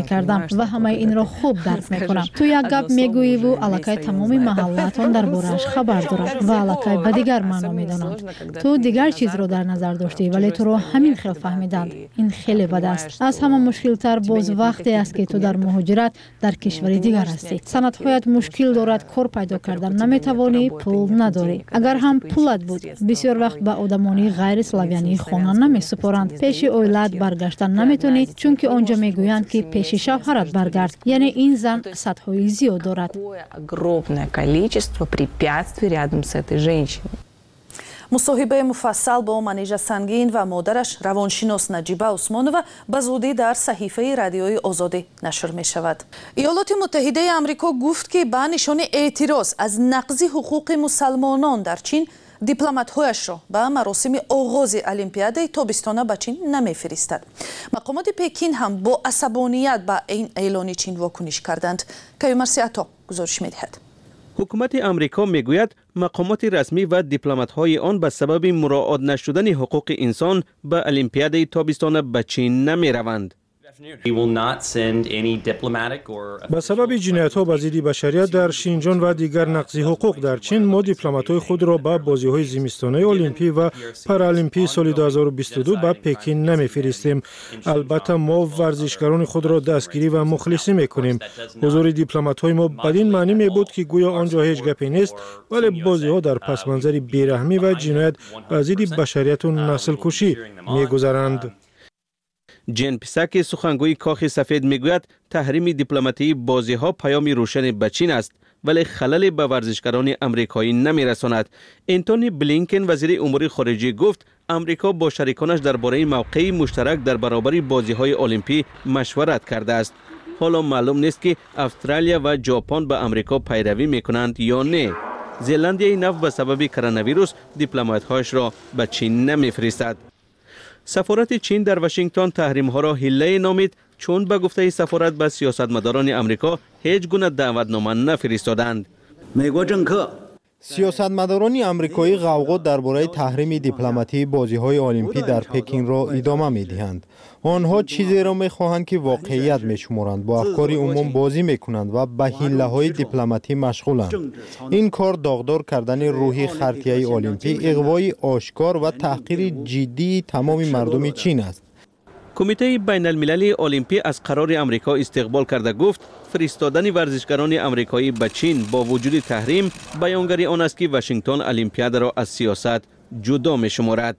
ва ҳамаи инро хуб дарк мекунам. Ту як гап мегӯӣ ву аллакай тамоми маҳаллатон дар борааш хабар дорад ва аллакай ба дигар маъно медонанд. Ту дигар чизро дар назар доштӣ, вале туро ҳамин хел фаҳмиданд. Ин хеле бад аст. Аз ҳама мушкилтар боз вақте аст ки ту дар муҳоҷират дар кишвари дигар ҳастӣ. Санадҳоят мушкил дорад, кор пайдо кардан наметавонӣ, пул надорӣ. Агар ҳам пулат буд, бисёр вақт ба одамони ғайри славянӣ хона намесупоранд. Пеши оилаат баргаштан наметонӣ, чунки онҷо мегӯянд ки пеши шавҳарат баргард. Яъне ин зан садҳои зиёд дорад. Огромное количество препятствий рядом с этой женщиной. мусоҳибаи муфассал бо Манижа Сангин ва модараш равоншинос Наҷиба Усмонова ба зудӣ дар саҳифаи радиои Озодӣ нашр мешавад. Иёлоти Муттаҳидаи Амрико гуфт ки ба нишони эътироз аз нақзи ҳуқуқи мусалмонон дар Чин дипломатҳояшро ба маросими оғози Олимпиадаи тобистона ба Чин намефиристад. Мақомоти Пекин ҳам бо асабоният ба ин эълони Чин вокуниш карданд. Каюмарси Ато гузориш медиҳад. ҳукумати амрико мегӯяд мақомоти расмӣ ва дипломатҳои он ба сабаби муроот нашудани ҳуқуқи инсон ба Олимпиадаи тобистона ба Чин намераванд. ба сабаби ҷиноятҳо ба зидди башарият дар Шинҷон ва дигар нақзи ҳуқуқ дар Чин, мо дипломатҳои худро ба бозиҳои зимистонаи олимпӣ ва паралимпии соли 2022 ба Пекин намефиристем. Албатта мо варзишгарони худро дастгирӣ ва мухлисӣ мекунем. ҳузури дипломатҳои мо бадин маънӣ мебуд, ки гӯё онҷо ҳеҷ гапе нест, вале бозиҳо дар пасманзари бераҳмӣ ва ҷиноят ба зидди башарияту наслкушӣ мегузаранд. Ҷен Писаки сухангӯи Кохи Сафед мегӯяд таҳрими дипломатии бозиҳо паёми рӯшани ба Чин аст, вале халале ба варзишгарони амрикоӣ намерасонад. Энтони Блинкен вазири умури хориҷӣ гуфт, амрико бо шариконаш дар бораи мавқеи муштарак дар баробари бозиҳои олимпӣ машварат кардааст. ҳоло маълум нест ки Австралия ва Ҷопон ба амрико пайравӣ мекунанд ё не. Зеландияи нав ба сабаби коронавирус дипломатҳояшро ба Чин намефиристад. сафорати Чин дар Вашингтон таҳримҳоро ҳиллае номид, чун ба гуфтаи сафорат ба сиёсатмадорони амрико ҳеҷ гуна даъватнома нафиристоданд. сиёсатмадорони амрикоӣ ғавғо дар бораи таҳрими дипломатии бозиҳои олимпӣ дар Пекинро идома медиҳанд. онҳо чизеро мехоҳанд ки воқеият мешуморанд, бо афкори умум бозӣ мекунанд ва ба ҳиллаҳои дипломатӣ машғуланд. ин кор доғдор кардани рӯҳи хартияи олимпӣ, иғвои ошкор ва таҳқири ҷиддии тамоми мардуми Чин аст. кумитаи байналмилалии олимпӣ аз қарори амрико истиқбол карда гуфт, фиристодани варзишгарони амрикоӣ ба Чин бо вуҷуди таҳрим баёнгари он аст ки Вашингтон олимпиадаро аз сиёсат ҷудо мешуморад.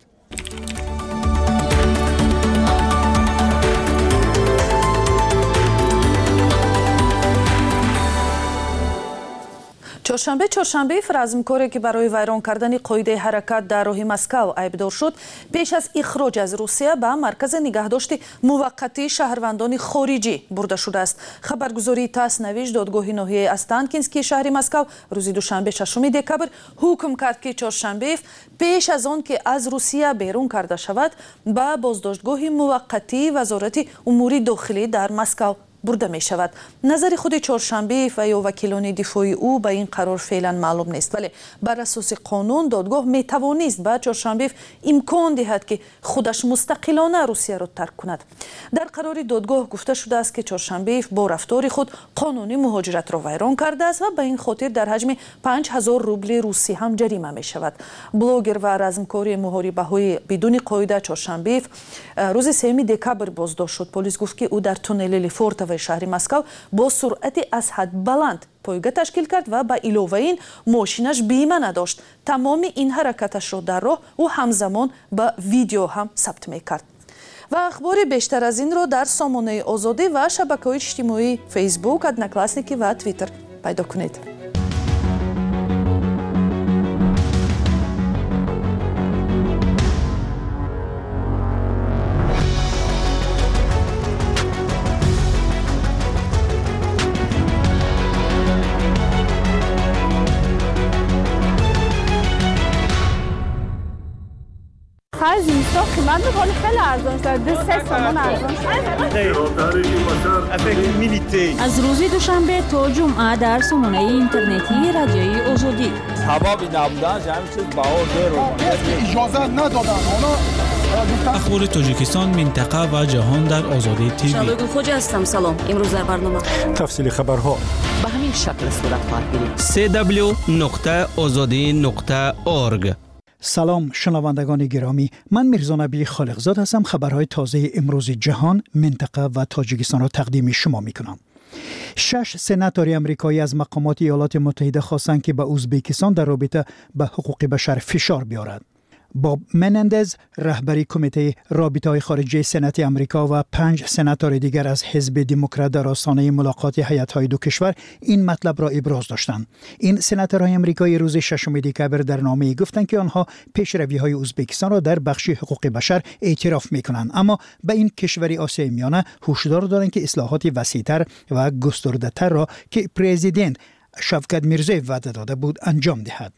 чоршанбе размкоре ки барои вайрон кардани қоидаи ҳаракат дар роҳи Москав айбдор шуд, пеш аз ихроҷ аз Русия ба маркази нигаҳдошти муваққатии шаҳрвандони хориҷӣ бурда шудааст. Хабаргузории ТАСС навишт, додгоҳи ноҳияи Останкинскии шаҳри Москав рӯзи душанбе 6 декабр ҳукм кард, ки Чоршанбеев пеш аз он ки аз Русия берун карда шавад, ба боздоштгоҳи муваққатии вазорати умури дохилӣ дар Москав бурда мешавад. назари худи Чоршанбеев ва ё вакилони дифои ӯ ба ин қарор феълан маълум нест, вале бар асоси қонун додгоҳ метавонист ба Чоршанбеев имкон диҳад, ки худаш мустақилона Русияро тарк кунад. дар қарори додгоҳ гуфта шудааст, ки Чоршанбеев бо рафтори худ қонуни муҳоҷиратро вайрон кардааст ва ба ин хотир дар ҳаҷми 5000 рубли русӣ ҳам ҷарима мешавад. блогер ва размкори муҳорибаҳои бидуни қоида Чоршанбеев рӯзи 3 декабр боздошт шуд. полис гуфт, ки ӯ дар туннели Лефортово шаҳри Москав бо суръати аз ҳад баланд пойга ташкил кард ва ба иловаи ин мошинаш бима надошт. тамоми ин ҳаракаташро дар роҳ ӯ ҳамзамон ба видео ҳам сабт мекард. ва ахбори бештар аз инро дар сомонаи Озодӣ ва шабакаҳои иҷтимоӣ Facebook, Одноклассники ва Twitter пайдо кунед. خرج زمستان قیمت میکنه خیلی ارزان شده 2-3 تومان ارزان شده. از روز دوشنبه تا جمعه در سامانه اینترنتی رادیوی آزادی حبابی نبودن جمعی چیز بهار اجازه ندادن اخبار تاجیکستان، منطقه و جهان در آزادی تیوی. شادوگل خوجا هستم. سلام. امروز در برنامه تفصیل خبرها به همین شکل صورت خواهد گرفت. www.azadi.org. سلام شنوندگان گرامی، من میرزا نبی خالقزاد هستم. خبرهای تازه امروز جهان، منطقه و تاجیکستان را تقدیم شما میکنم. 6 سناتور آمریکایی از مقامات ایالات متحده خواستند که به ازبکستان در رابطه به حقوق بشر فشار بیارد. باب منندز رهبری کمیته رابطه‌های خارجی سنات آمریکا و 5 سناتور دیگر از حزب دموکرات در آستانه ملاقات هیئت‌های دو کشور این مطلب را ابراز داشتند. این سناتورهای آمریکایی روز 6 دکامبر در نامه‌ای گفتند که آنها پیشروی‌های ازبکستان را در بخش حقوق بشر اعتراف می‌کنند، اما به این کشوری آسیای میانه هشدار دادند که اصلاحات وسیع‌تر و گسترده‌تر را که پرزیدنت شوکت میرزویف وعده داده بود انجام دهد.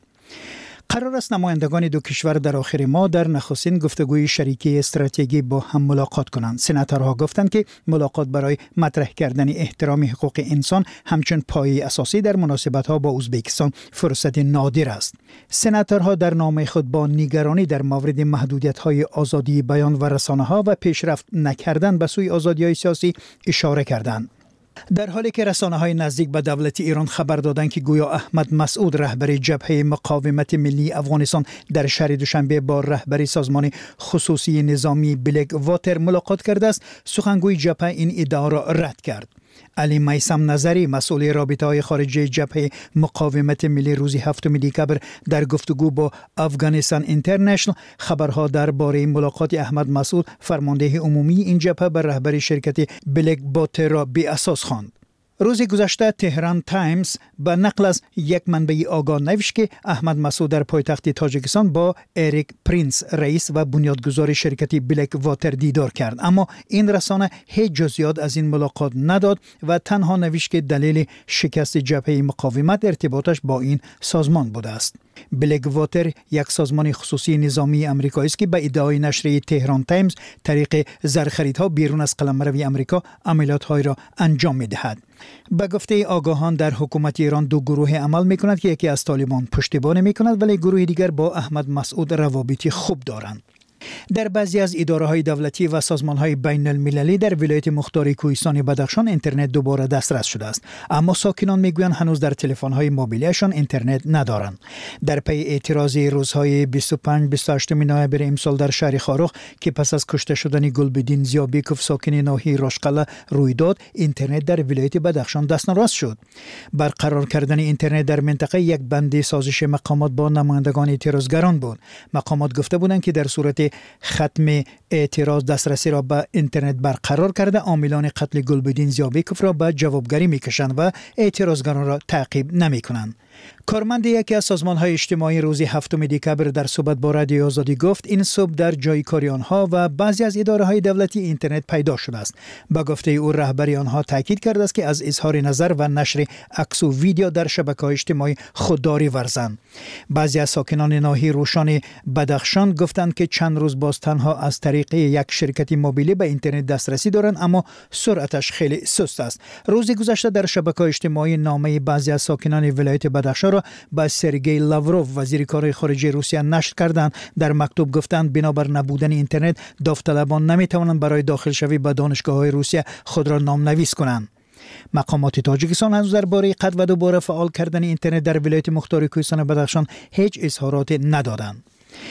قرار است نمایندگان دو کشور در آخر ماه در نخستین گفتگوی شریکی استراتژیکی با هم ملاقات کنند. سناتورها گفتند که ملاقات برای مطرح کردن احترام حقوق انسان همچون پایه اساسی در مناسبت‌ها با ازبکستان فرصت نادر است. سناتورها در نامه خود با نگرانی در مورد محدودیت‌های آزادی بیان و رسانه‌ها و پیشرفت نکردن به سوی آزادی‌های سیاسی اشاره کردند. در حالی که رسانه‌های نزدیک به دولت ایران خبر دادند که گویا احمد مسعود رهبر جبهه مقاومت ملی افغانستان در شهر دوشنبه با رهبر سازمان خصوصی نظامی بلک واتر ملاقات کرده است، سخنگوی جبهه این ادعا را رد کرد. علی میثم نظری مسئول رابطه‌های خارجی جبهه مقاومت ملی روز 7 دکامبر در گفتگو با افغانستان اینترنشنال خبرها درباره ملاقات احمد مسعود فرمانده عمومی این جبهه بر رهبر شرکت بلک واتر را بی اساس خواند. روز گذشته تهران تایمز با نقل از یک منبع آگاه نوشت که احمد مسعود در پایتخت تاجیکستان با اریک پرینس رئیس و بنیادگذار شرکت بلک واتر دیدار کرد، اما این رسانه هیچ جزئیات از این ملاقات نداد و تنها نوشت که دلیل شکست جبهه مقاومت ارتباطش با این سازمان بوده است. بلک واتر یک سازمان خصوصی نظامی آمریکایی است که به ادعای نشریه تهران تایمز طریق زرخریدها بیرون از قلمرو آمریکا عملیات‌های را انجام می‌دهد. به گفته آگاهان در حکومت ایران دو گروه عمل می‌کند که یکی از طالبان پشتیبانی می‌کند ولی گروه دیگر با احمد مسعود روابطی خوب دارند. در بعضی از اداره‌های دولتی و سازمان‌های بین‌المللی در ولایت مختار کوهستان بدخشان اینترنت دوباره دسترس شده است، اما ساکنان میگویند هنوز در تلفن‌های موبیلیشان اینترنت ندارند. در پی اعتراض روزهای 25-28 نوامبر امسال در شهر خاروخ که پس از کشته شدن گلبدین زیابیکوف ساکن ناحیه راشقله روی داد، اینترنت در ولایت بدخشان دستنراست شد. برقرار کردن اینترنت در منطقه یک بند سازش مقامات با نمایندگان اعتراضگران بود. مقامات گفته بودند که در صورت ختم اعتراض دسترسی را به اینترنت برقرار کرده عاملان قتل گلبدین زیابیکوف را به جوابگری میکشند و اعتراضگران را تعقیب نمیکنند. کارمند یکی از سازمان‌های اجتماعی روز 7 دکامبر در صحبت با رادیو آزادی گفت این صبح در جای کاری آنها و بعضی از اداره‌های دولتی اینترنت پیدا شده است. با گفته او رهبری آنها تاکید کرده است که از اظهار نظر و نشر عکس و ویدیو در شبکه‌های اجتماعی خودداری ورزند. بعضی از ساکنان ناحیه روشان بدخشان گفتند که چند روز باز تنها از طریق یک شرکت موبیلی به اینترنت دسترسی دارند، اما سرعتش خیلی سست است. روز گذشته در شبکه‌های اجتماعی نامه بعضی از ساکنان ولایت بدخشان را با سرگئی لاوروف وزیر کار خارجه روسیه نشر کردند. در مکتوب گفتند بنابر نبودن اینترنت داوطلبان نمیتوانند برای داخل شوی به دانشگاه‌های روسیه خود را نام‌نویس کنند. مقامات تاجیکستان هنوز درباره قطع و دوباره فعال کردن اینترنت در ولایت مختار کوهستان بدخشان هیچ اظهارات ندادند.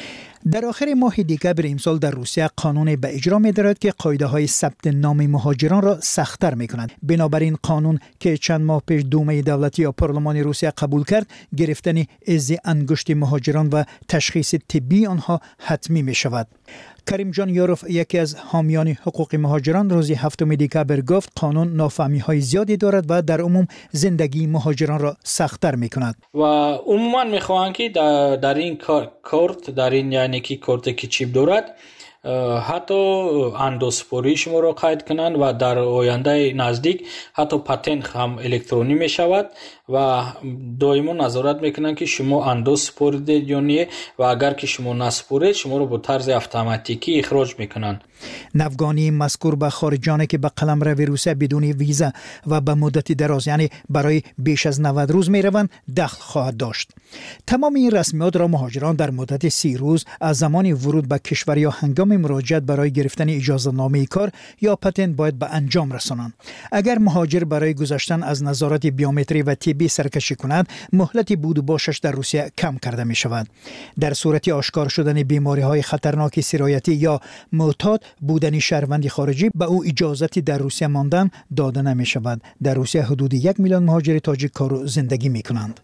در آخر ماه دکامبر امسال در روسیه قانون به اجرا می‌دارد که قاعده‌های ثبت نام مهاجران را سخت‌تر می‌کند. بنابراین قانون که چند ماه پیش دومه دولتی یا پارلمان روسیه قبول کرد، گرفتن از انگشت مهاجران و تشخیص طبی آنها حتمی می‌شود. کریم جان یوروف یکی از حامیان حقوق مهاجران روز 7 دکامبر گفت قانون نافهمی‌های زیادی دارد و در عموم زندگی مهاجران را سخت‌تر می‌کند. و عموما می‌خواهند که در این کارت در این یعنی که کارت که چیپ دارد حتی اندوسپوری شما را قید کنند و در آینده نزدیک حتی پتنت هم الکترونی می شود و دائما نظارت میکنن که شما انداز سپردید یا نه و اگر که شما نسپرید شما رو با طرز اتوماتیکی اخراج میکنن. نفگانی مذکور به خارجانی که به قلمرو روسیه بدون ویزا و به مدت دراز یعنی برای بیش از 90 روز میروند دخل خواهد داشت. تمام این رسمیات را مهاجران در مدت 30 روز از زمان ورود به کشور یا هنگام مراجعت برای گرفتن اجازه نامه کار یا پتنت باید به انجام رسانند. اگر مهاجر برای گذشتن از نظارت بیومتری و طبی سرکشی کند، مهلت بود و باشش در روسیه کم کرده می شود. در صورت آشکار شدن بیماری های خطرناک سرایتی یا معتاد بودن شهروندی خارجی به او اجازتی در روسیه ماندن داده نمی شود. در روسیه حدود 1 میلیون مهاجر تاجیک کار و زندگی می کنند.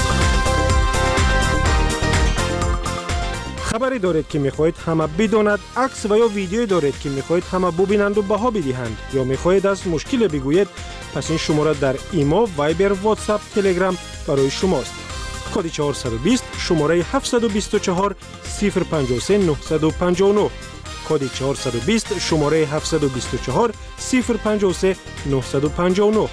خبری دارید که میخواهید همه بداند، عکس و یا ویدیویی دارید که میخواهید همه ببینند و بها بدهند یا میخواهید از مشکل بگویید، پس این شماره در ایما، وایبر، واتساپ، تلگرام برای شماست. کد 420 شماره 724 053 959 کد 420 شماره 724 053 959.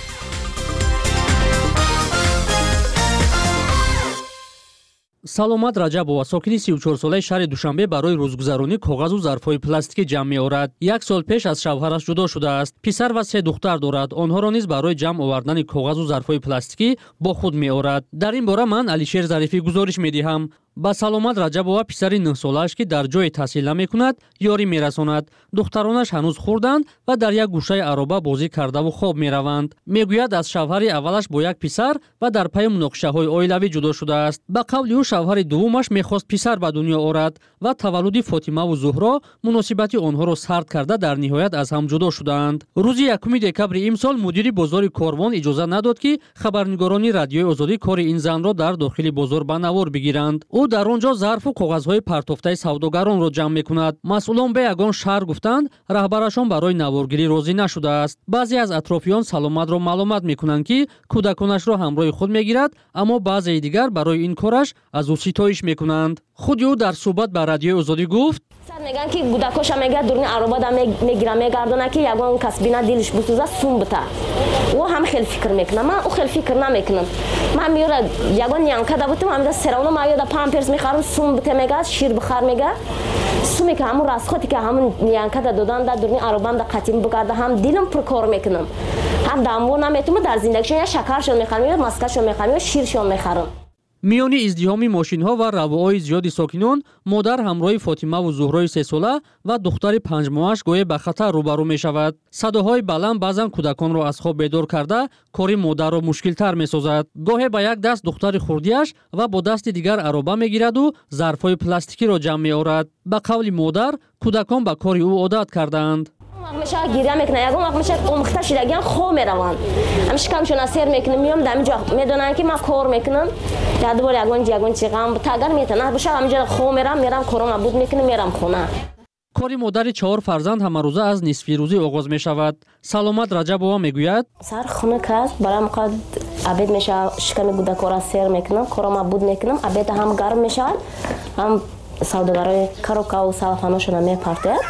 саломат раҷабова сокини 34-солаи шаҳри душанбе барои рӯзгузаронӣ коғазу зарфҳои пластикӣ ҷамъ меорад. 1 сол пеш аз шавҳараш ҷудо шудааст. писар ва 3 духтар дорад. онҳоро низ барои ҷамъ овардани коғазу зарфҳои пластикӣ бо худ меорад. дар ин бора ман алишер зарифӣ гузориш медиҳам. ба саломат раҷабова писари 9 солааш ки дар ҷое таҳсил намекунад ёрӣ мерасонад. духтаронаш ҳанӯз хурданд ва дар як гӯшаи ароба бозӣ кардаву хоб мераванд. мегӯяд аз шавҳари аввалаш бо як писар ва дар пайи муноқишаҳои оилавӣ ҷудо шудааст. ба қавли ӯ шавҳари дуввумаш мехост писар ба дунё орад ва таваллуди фотимаву зуҳро муносибати онҳоро сард карда дар ниҳоят аз ҳам ҷудо шудаанд. рӯзи 1 декабри имсол мудири бозори Корвон иҷоза надод ки хабарнигорони радиои озодӣ кори ин занро дар дохили бозор ба навор бигиранд. ӯ дар онҷо зарфу коғазҳои партофтаи савдогаронро ҷамъ мекунад. масъулон ба ягон шаҳр гуфтанд раҳбарашон барои наворгирӣ розӣ нашудааст. баъзе аз атрофиён саломатро маълумат мекунанд ки кӯдаконашро ҳамроҳи худ мегирад, аммо баъзеи дигар барои ин кораш аз ӯ ситоиш мекунанд. худи ӯ дар суҳбат ба радиои озодӣ гуфт: меган ки гудакоша мега дурни аробада мегира мегардона ки ягон касбина дилш бусуза сум бита. ӯ ҳам хел фикр мекунам, ман ӯ хел фикр намекунам. ман меёра ягон янкада бутам ҳамида серавно ма ёда памперс мехарам сум бита мега шир бихар мега суме ки ҳамун расходи ки ҳамун янкада додан да дурни аробанда қатим бигарда ҳам дилам пуркор мекунам. ҳам дамво наметумам дар зиндагишон я шакаршон мехарам ё маскашон мехарам ё ширшон мехарам. миёни издиҳоми мошинҳо ва равоҳои зиёди сокинон модар ҳамроҳи фотимаву зуҳрои 3 сола ва духтари 5 моҳаш гоҳе ба хатар рӯбарӯ мешавад. садоҳои баланд баъзан кӯдаконро аз хоб бедор карда кори модарро мушкилтар месозад. гоҳе ба як даст духтари хурдиаш ва бо дасти дигар ароба мегираду зарфҳои пластикиро ҷамъ меорад. ба қавли модар кӯдакон ба кори ӯ одат кардаанд. меша гиря мекунад, ягон вақт меша омӯхта шидагиан хо мераванд. ҳамиш камшона сер мекунам, миём дамиҷо медонанд ки ман кор мекунам. ядбор ягон чиғам тагар метана боша ҳамиҷо хо мерам корома буд мекунам мерам хона. кори модари 4 фарзанд ҳамарӯза аз нисфирӯзӣ оғоз мешавад. саломат раҷабова мегӯяд: сар хунук аст, барам қад абед меша шиками гудакора сер мекунам, корома буд мекунам, абеда ҳам гарм мешавад, ҳам савдогарои карокаву салфаношона мепартояд.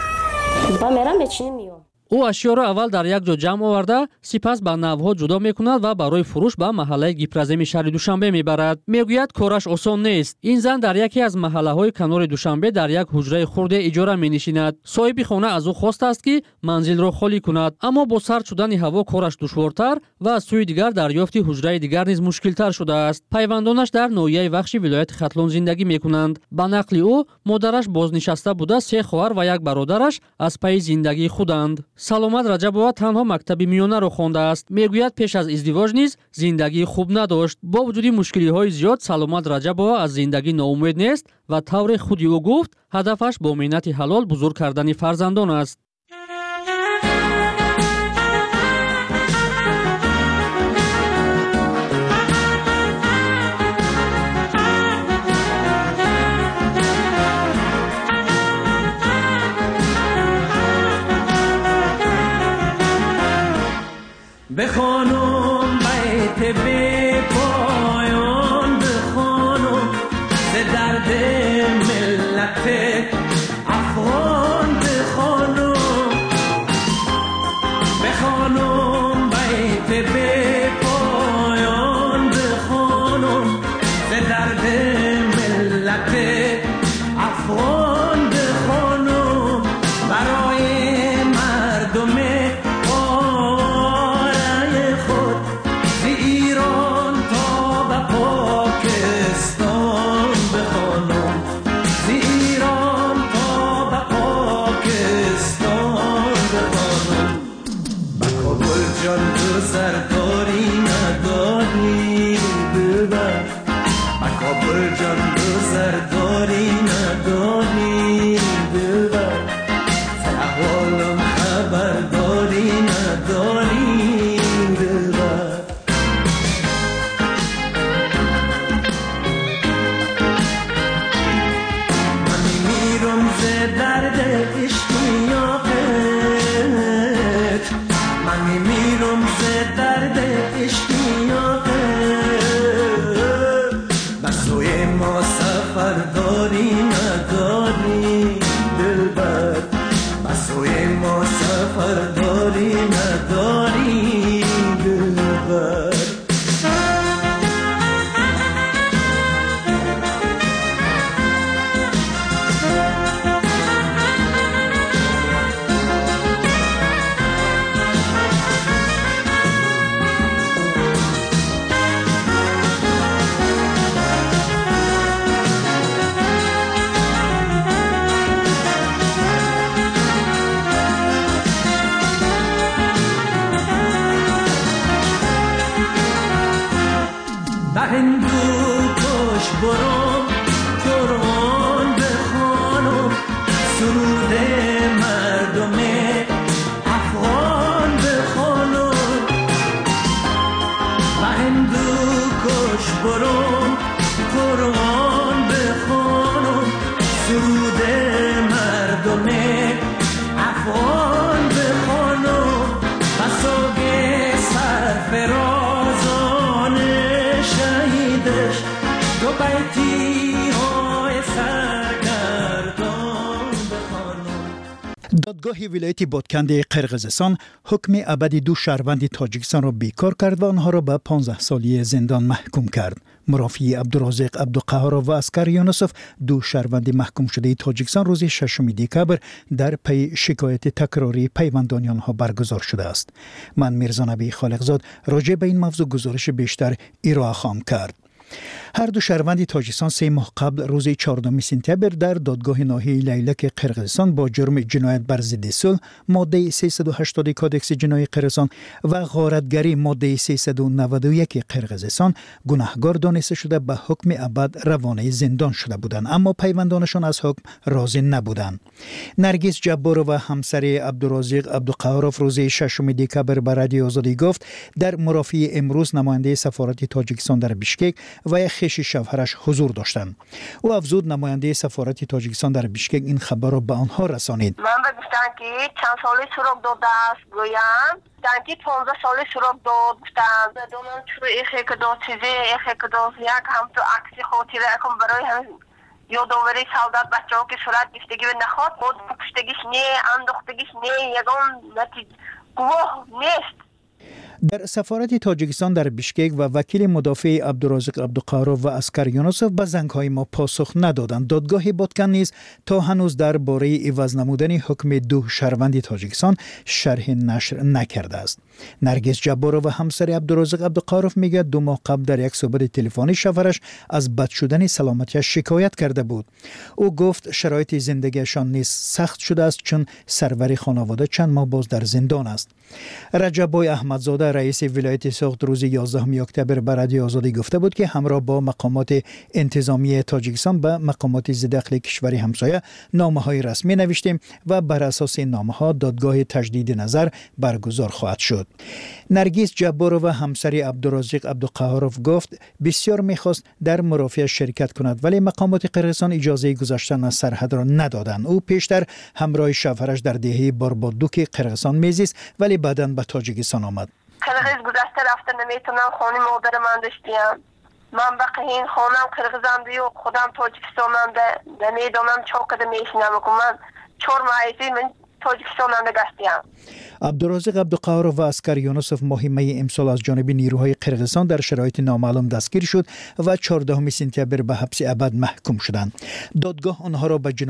ба мерам мечиним миём. ӯ ашёро аввал дар як ҷо ҷамъ оварда, сипас ба навъҳо ҷудо мекунад ва барои фурӯш ба маҳаллаи гипраземи шаҳри Душанбе мебарад. мегӯяд кораш осон нест. ин зан дар яке аз маҳаллаҳои канори Душанбе дар як ҳуҷраи хурде иҷора менишинад. соҳиби хона аз ӯ хостааст ки манзилро холӣ кунад, аммо бо сард шудани ҳаво кораш душвортар ва аз сӯи дигар дарёфти ҳуҷраи дигар низ мушкилтар шудааст. пайвандонаш дар ноҳияи вахши вилояти Хатлон зиндагӣ мекунанд. ба нақли ӯ модараш бознишаста буда 3 хоҳар ва як бародараш аз пайи зиндагии худанд. саломат раҷабова танҳо мактаби миёнаро хондааст. мегӯяд пеш аз издивоҷ низ зиндагии хуб надошт. бо вуҷуди мушкилиҳои зиёд саломат раҷабова аз зиндагӣ ноумед нест ва тавре худи ӯ гуфт, ҳадафаш бо меҳнати ҳалол бузург кардани фарзандон аст. بخوانم بیت بی پایان بخوانم به درد ملت افغان بخوانم دادگاه ولایت بادکند قرقیزستان حکم ابدی 2 شهروند تاجیکستان را بیکار کرد و آنها را به 15 سالی زندان محکوم کرد. مرافعی عبدالرازق عبدالقهارov و اسکر یونسف 2 شهروند محکوم شده تاجیکستان روز 6 دکبر در پی شکایت تکراری پیوندانی آنها برگزار شده است. من میرزا نبی خالقزاد راجع به این موضوع گزارش بیشتر ارائه خواهم کرد. هر 2 شهروند تاجیکستان 3 ماه قبل روز 14 سپتامبر در دادگاه ناحیه لیلک قرقیزستان با جرم جنایت بر ضد صلح ماده 380 کادکس جنایی قرقیزستان و غارتگری ماده 391 قرقیزستان گناهکار دانسته شده به حکم ابد روانه زندان شده بودند، اما پیوندانشان از حکم راضی نبودند. نرگس جبار و همسر عبدالرازق عبدالقهارov روز 6 دکبر به رادیو آزادی گفت در مرافعه امروز نماینده سفارت تاجیکستان در بشکک و یک خویش شوهرش حضور داشتند. او افزود نماینده سفارت تاجیکستان در بشکک این خبر را به آنها رسانید. من به گفتن که چند سالی سراغ داده است گویم دنگی 15 سالی سراغ داد گفتن دونم چرا ایخی که دو چیزی ایخی که دو یک هم تو عکسی خاطره اکم برای هم یادآوری سعادت بچه ها که صورت گفتگی به نخواد خود پشتگیش نه انداختگیش نه یگان نتیجه گواه نیست. در سفارت تاجیکستان در بشکک و وکیل مدافع عبدالرازق عبدالقهارov و اسکر یونسف به زنگ‌های ما پاسخ ندادند. دادگاه بادکند نیز تا هنوز درباره عوض نمودن حکم 2 شهروند تاجیکستان شرح نشر نکرده است. نرگس جبار و همسر عبدالرازق عبدالقهارov میگه 2 ماه قبل در یک صحبت تلفنی شوهرش از بد شدن سلامتیش شکایت کرده بود. او گفت شرایط زندگیشان نیز سخت شده است چون سرور خانواده چند ماه باز در زندان است. رجبای احمدزاده رئیس ولایت سوخت روز 11 اکتبر به رادیو آزادی گفته بود که همراه با مقامات انتظامی تاجیکستان به مقامات ضد داخلی کشور همسایه نامه‌های رسمی نوشتیم و بر اساس این نامه‌ها دادگاه تجدید نظر برگزار خواهد شد. نرگس جبار و همسر عبدالرازق عبدالقهارov گفت بسیار می‌خواست در مرافعه شرکت کند ولی مقامات قرقیزستان اجازه گذشتن از سرحد را ندادند. او پیشتر همراه شوهرش در دهه باربادوک قرقیزستان میزیست ولی بعداً به تاجیکستان آمد. قرقیز گذشته رفته نمیتونم خانه مادر من داشتیم. من بقیه خانم قرقیزم دیو خودم تاجیکستانم ده نمیدونم چوکده میشنم که من 4 ماه من تاجیکستان نگشتیم. عبدالرازق عبدالقهارov و اسکر یونسف ماه می امسال از جانب نیروهای قرقیزستان در شرایط نامعلوم دستگیر شد و 14 سپتامبر به حبس ابد محکوم شدند. دادگاه آنها را به